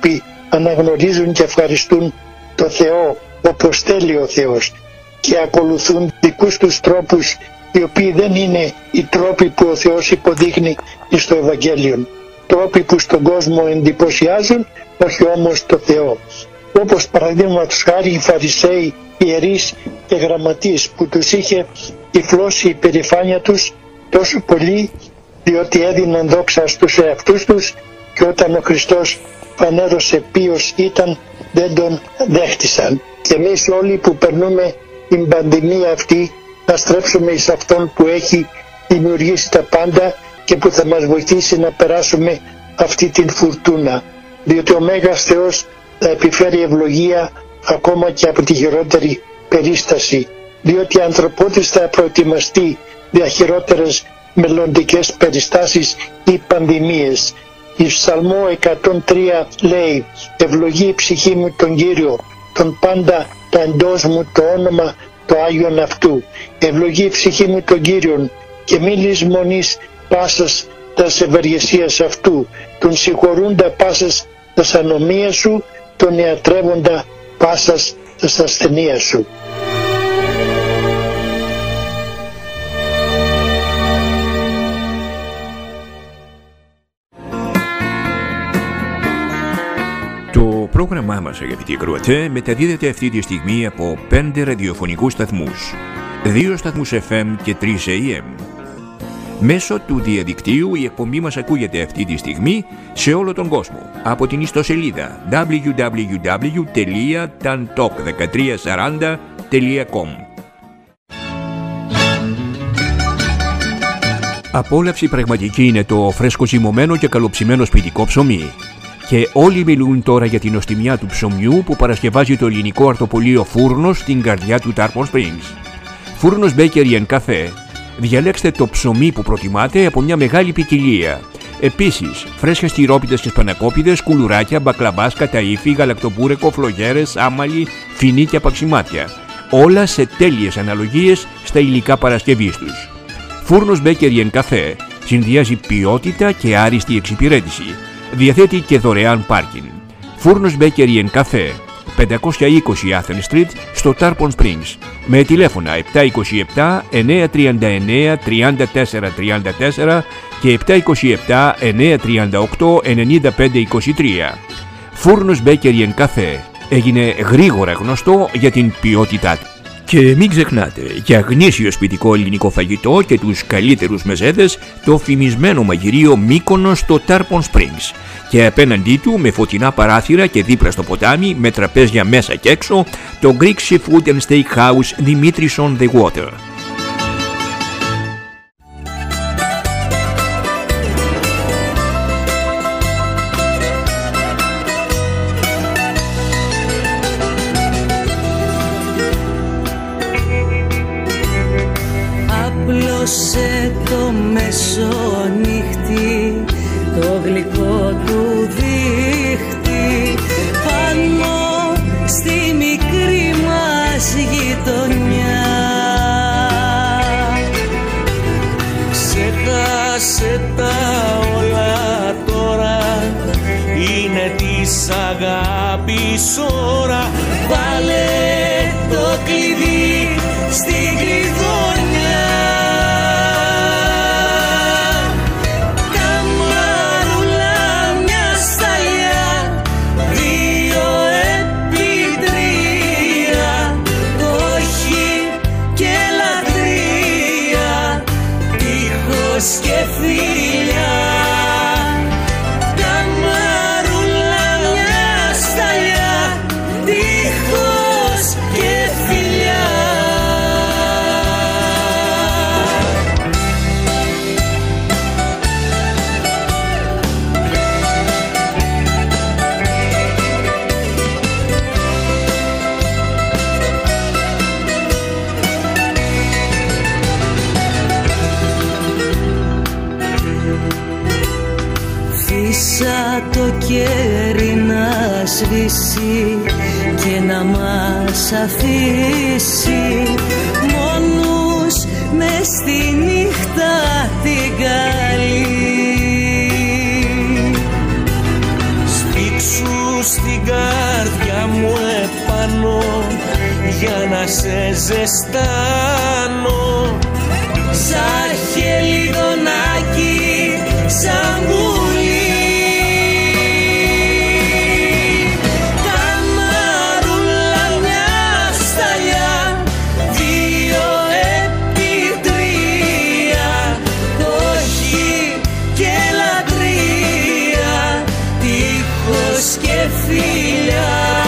F: αναγνωρίζουν και ευχαριστούν το Θεό όπως θέλει ο Θεός και ακολουθούν δικούς τους τρόπους, οι οποίοι δεν είναι οι τρόποι που ο Θεός υποδείχνει στο Ευαγγέλιο. Τρόποι που στον κόσμο εντυπωσιάζουν, όχι όμως το Θεό. Όπως παραδείγματος χάρη οι Φαρισαίοι, ιερείς και γραμματείς, που τους είχε τυφλώσει η περηφάνεια τους τόσο πολύ, διότι έδιναν δόξα στους εαυτούς τους, και όταν ο Χριστός φανέρωσε ποιος ήταν, δεν τον δέχτησαν. Και εμείς όλοι που περνούμε την πανδημία αυτή, να στρέψουμε εις Αυτόν που έχει δημιουργήσει τα πάντα και που θα μας βοηθήσει να περάσουμε αυτή την φουρτούνα, διότι ο Μέγας Θεός θα επιφέρει ευλογία ακόμα και από τη χειρότερη περίσταση, διότι η ανθρωπότης θα προετοιμαστεί για χειρότερες μελλοντικές περιστάσεις ή πανδημίες. Η Ψαλμό εκατόν τρία λέει: «Ευλογεί η ψυχή μου τον Κύριο, τον πάντα τα εντός μου το όνομα το Άγιον αυτού. Ευλογεί η ψυχή μου τον Κύριον και μη λησμονείς πάσας τας ευεργεσίας αυτού, τον συγχωρούντα πάσας τας ανομίας σου, τον ιατρεύοντα πάσας τας ασθενείας σου».
B: Το πρόγραμμά μας, αγαπητοί ακροατές, μεταδίδεται αυτή τη στιγμή από πέντε ραδιοφωνικούς σταθμούς, δύο σταθμούς εφ εμ και τρεις έι εμ. Μέσω του διαδικτύου η εκπομπή μας ακούγεται αυτή τη στιγμή σε όλο τον κόσμο από την ιστοσελίδα double-u double-u double-u τελεία tantalk δεκατρία σαράντα τελεία com. Απόλαυση πραγματική είναι το φρέσκο ζυμωμένο και καλοψημένο σπιτικό ψωμί. Και όλοι μιλούν τώρα για την νοστιμιά του ψωμιού που παρασκευάζει το ελληνικό αρτοπολείο Φούρνος στην καρδιά του Tarpon Springs. Φούρνος Bakery and Cafe. Διαλέξτε το ψωμί που προτιμάτε από μια μεγάλη ποικιλία. Επίσης, φρέσκες τυρόπιτες και σπανακόπιδες, κουλουράκια, μπακλαβάς, καταΐφι, γαλακτοπούρεκο, φλογέρες, άμαλι, φινί και απαξιμάτια. Όλα σε τέλειες αναλογίες στα υλικά παρασκευής τους. Φούρνος Bakery and Cafe συνδυάζει ποιότητα και άριστη εξυπηρέτηση. Διαθέτει και δωρεάν πάρκινγκ. Φούρνος Bakery and Cafe, πεντακόσια είκοσι Athens Street στο Tarpon Springs, με τηλέφωνα επτά είκοσι επτά εννιακόσια τριάντα εννέα τριάντα τέσσερα τριάντα τέσσερα και επτά είκοσι επτά εννιακόσια τριάντα οκτώ ενενήντα πέντε είκοσι τρία. Φούρνος Bakery and Cafe έγινε γρήγορα γνωστό για την ποιότητά του. Και μην ξεχνάτε, για γνήσιο σπιτικό ελληνικό φαγητό και τους καλύτερους μεζέδες, το φημισμένο μαγειρίο Μύκονος στο Tarpon Springs. Και απέναντί του, με φωτεινά παράθυρα και δίπλα στο ποτάμι, με τραπέζια μέσα και έξω, το Greek Seafood and Steakhouse Dimitris on the Water.
G: Σε το μεσονύχτη το γλυκό του δίχτυ πάνω στη μικρή μας γειτονιά. Ξέχασε τα όλα τώρα, είναι της αγάπης ώρα. Βάλε το κλειδί στην κλειδονιά. Και φιλιά, καμαρούλα μια σταλιά, τείχος και φιλιά. Φύσα το κέρι να σβήσει και να μας αφήσει μόνους μες στη νύχτα την καλή. Σφίξου στην σε ζεστάνω σαν χελιδονάκι, σαν πουλί. Καμαρούλα μια σταλιά, δύο επί τρία, όχι και λατρεία, τείχος και φιλιά.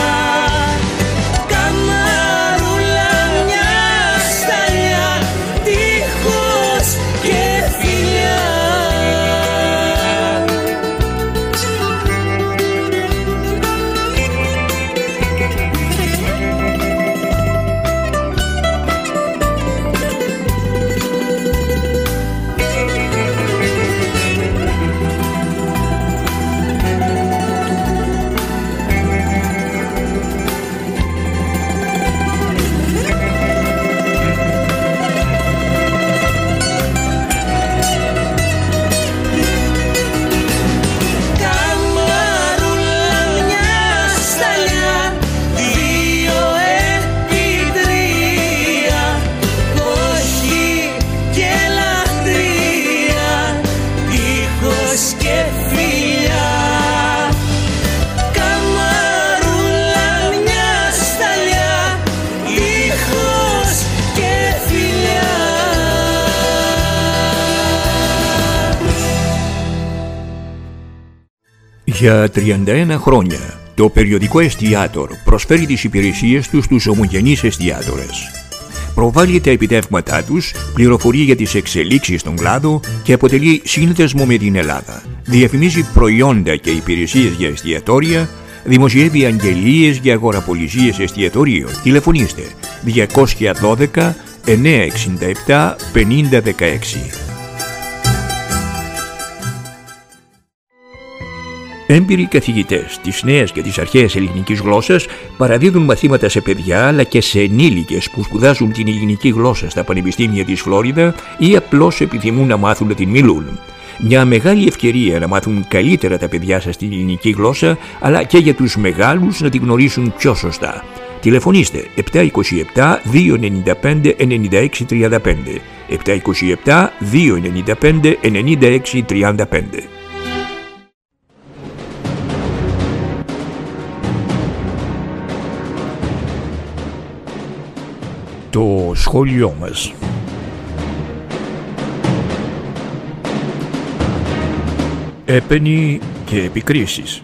B: Για τριάντα ένα χρόνια, το περιοδικό Εστιάτορ προσφέρει τις υπηρεσίες του στους ομογενείς εστιάτορες. Προβάλλει τα επιτεύγματά τους, πληροφορεί για τις εξελίξεις στον κλάδο και αποτελεί σύνδεσμο με την Ελλάδα. Διαφημίζει προϊόντα και υπηρεσίες για εστιατόρια, δημοσιεύει αγγελίες για αγοραπολισίες εστιατορίων. Τηλεφωνήστε διακόσια δώδεκα εννιακόσια εξήντα επτά πενήντα δεκαέξι. Έμπειροι καθηγητές της νέας και της αρχαίας ελληνικής γλώσσας παραδίδουν μαθήματα σε παιδιά αλλά και σε ενήλικες που σπουδάζουν την ελληνική γλώσσα στα πανεπιστήμια της Φλόριδα ή απλώς επιθυμούν να μάθουν να την μιλούν. Μια μεγάλη ευκαιρία να μάθουν καλύτερα τα παιδιά σας την ελληνική γλώσσα, αλλά και για τους μεγάλους να την γνωρίσουν πιο σωστά. Τηλεφωνήστε επτά είκοσι επτά δύο ενενήντα πέντε ενενήντα έξι τριάντα πέντε, επτά είκοσι επτά δύο ενενήντα πέντε ενενήντα έξι τριάντα πέντε. Το σχόλιο μας. Έπαινοι και επικρίσεις.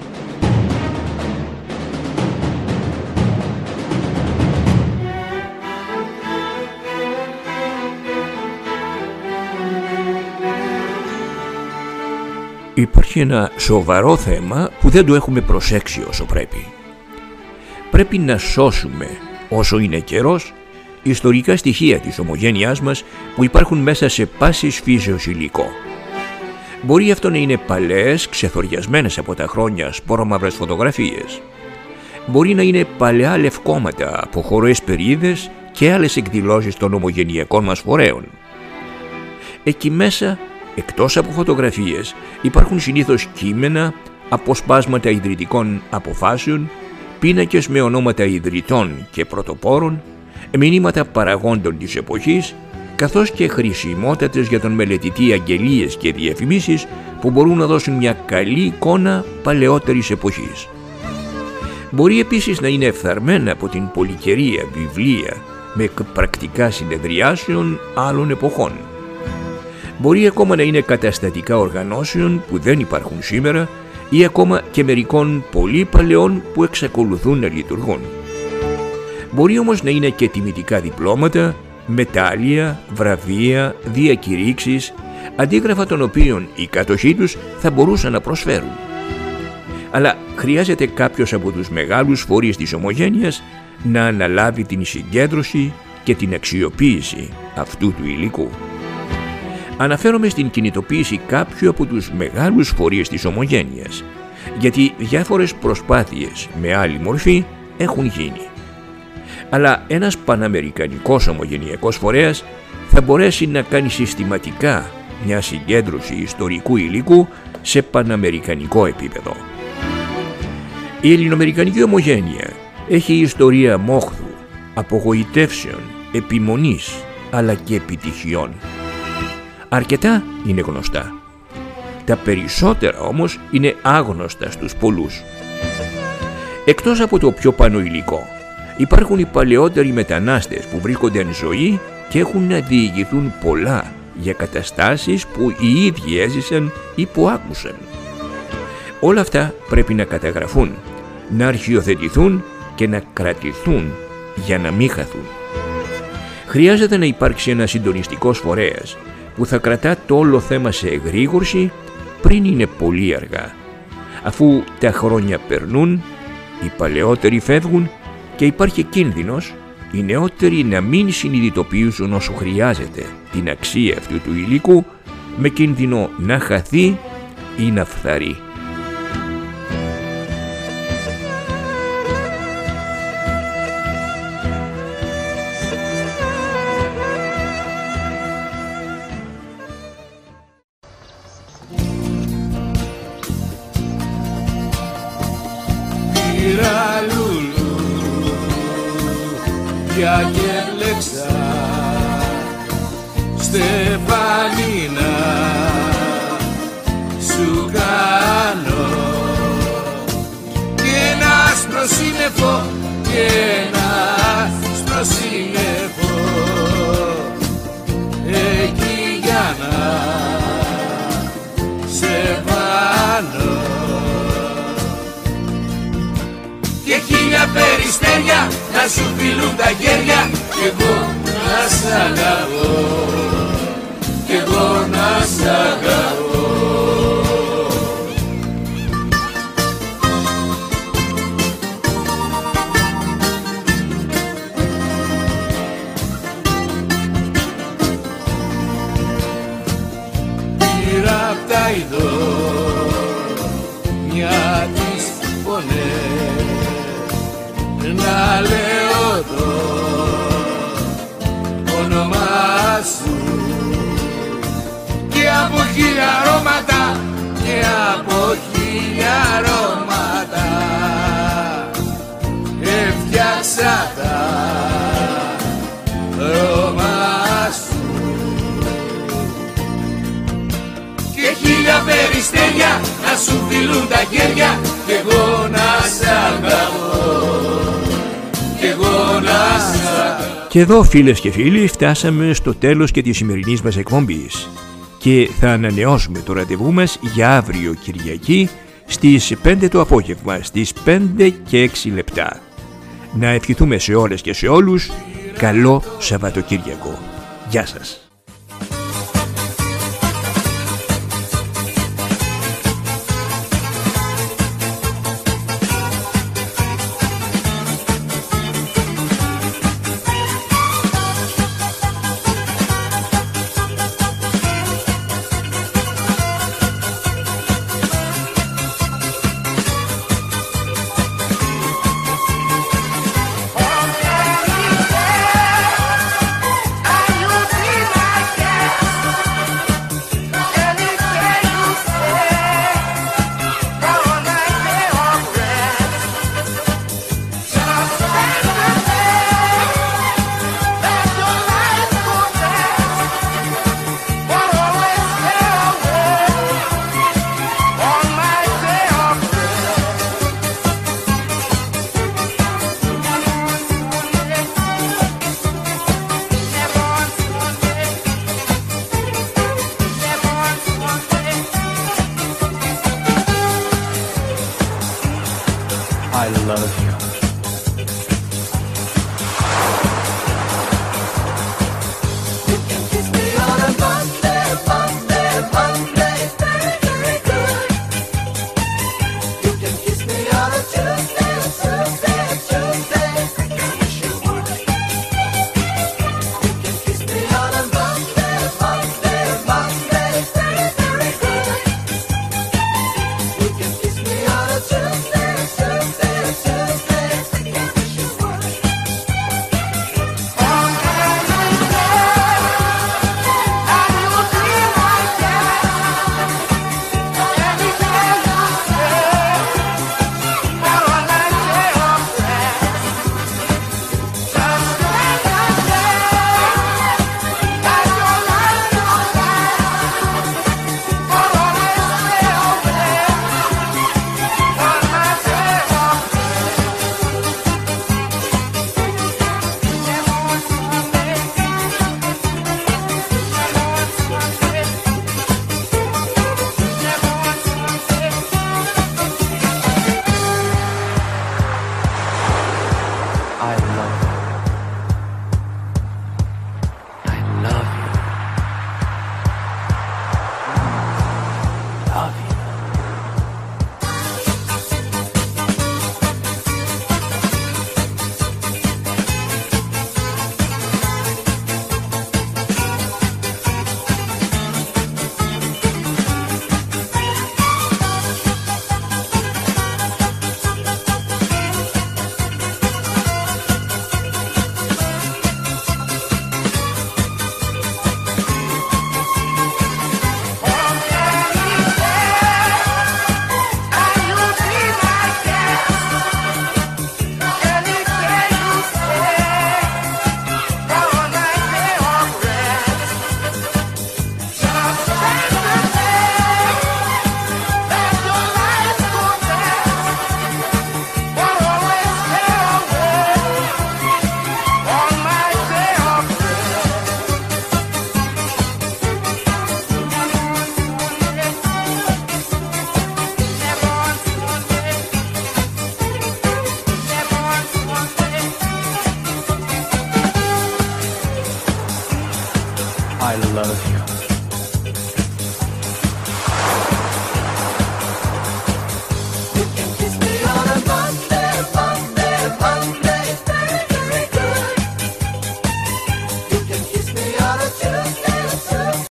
B: Υπάρχει ένα σοβαρό θέμα που δεν το έχουμε προσέξει όσο πρέπει. Πρέπει να σώσουμε, όσο είναι καιρός, ιστορικά στοιχεία της ομογένειάς μας που υπάρχουν μέσα σε πάσης φύσεως υλικό. Μπορεί αυτό να είναι παλαιές, ξεθοριασμένες από τα χρόνια σπόρομαυρες φωτογραφίες. Μπορεί να είναι παλαιά λευκόματα από χορές περίδες και άλλες εκδηλώσεις των ομογενειακών μας φορέων. Εκεί μέσα, εκτός από φωτογραφίες, υπάρχουν συνήθως κείμενα, αποσπάσματα ιδρυτικών αποφάσεων, πίνακες με ονόματα ιδρυτών και πρωτοπόρων, μηνύματα παραγόντων της εποχής, καθώς και χρησιμότατες για τον μελετητή αγγελίες και διαφημίσεις που μπορούν να δώσουν μια καλή εικόνα παλαιότερης εποχής. Μπορεί επίσης να είναι εφθαρμένα από την πολυκαιρία βιβλία με πρακτικά συνεδριάσεων άλλων εποχών. Μπορεί ακόμα να είναι καταστατικά οργανώσεων που δεν υπάρχουν σήμερα ή ακόμα και μερικών πολύ παλαιών που εξακολουθούν να λειτουργούν. Μπορεί όμως να είναι και τιμητικά διπλώματα, μετάλλια, βραβεία, διακηρύξεις, αντίγραφα των οποίων οι κάτοχοί τους θα μπορούσαν να προσφέρουν. Αλλά χρειάζεται κάποιος από τους μεγάλους φορείς της ομογένειας να αναλάβει την συγκέντρωση και την αξιοποίηση αυτού του υλικού. Αναφέρομαι στην κινητοποίηση κάποιου από τους μεγάλους φορείς της ομογένειας, γιατί διάφορες προσπάθειες με άλλη μορφή έχουν γίνει. Αλλά ένας παναμερικανικός ομογενειακός φορέας θα μπορέσει να κάνει συστηματικά μια συγκέντρωση ιστορικού υλικού σε παναμερικανικό επίπεδο. Η ελληνοαμερικανική ομογένεια έχει ιστορία μόχθου απογοητεύσεων, επιμονής, αλλά και επιτυχιών. Αρκετά είναι γνωστά. Τα περισσότερα όμως είναι άγνωστα στους πολλούς. Εκτός από το πιο πάνω υλικό, υπάρχουν οι παλαιότεροι μετανάστες που βρίσκονται εν ζωή και έχουν να διηγηθούν πολλά για καταστάσεις που οι ίδιοι έζησαν ή που άκουσαν. Όλα αυτά πρέπει να καταγραφούν, να αρχιοθετηθούν και να κρατηθούν για να μην χαθούν. Χρειάζεται να υπάρξει ένα συντονιστικός φορέας που θα κρατά το όλο θέμα σε εγρήγορση πριν είναι πολύ αργά, αφού τα χρόνια περνούν, οι παλαιότεροι φεύγουν και υπάρχει κίνδυνος οι νεότεροι να μην συνειδητοποιήσουν όσο χρειάζεται την αξία αυτού του υλικού, με κίνδυνο να χαθεί ή να φθαρεί.
H: και μπλέξα Στεφανίνα σου κάνω και ένα άσπρο σύννεφο και ένα άσπρο σύννεφο εκεί για να σε πάνω και χίλια περιστέρια να σου φιλούν τα χέρια κι εγώ να σ' αγαπώ, κι εγώ να σ' αγαπώ. Πήρα απ' τα ειδώ μια της φωνές να λέω το όνομά σου και από χίλια αρώματα και από χίλια αρώματα έφτιαξα τα αρώμα σου και χίλια περιστέρια να σου φιλούν τα χέρια κι εγώ να σ' αγαπώ.
B: Και εδώ, φίλες και φίλοι, φτάσαμε στο τέλος και της σημερινής μας εκπομπής και θα ανανεώσουμε το ραντεβού μας για αύριο Κυριακή στις πέντε το απόγευμα, στις πέντε και έξι λεπτά. Να ευχηθούμε σε όλες και σε όλους καλό Σαββατοκύριακο. Γεια σας.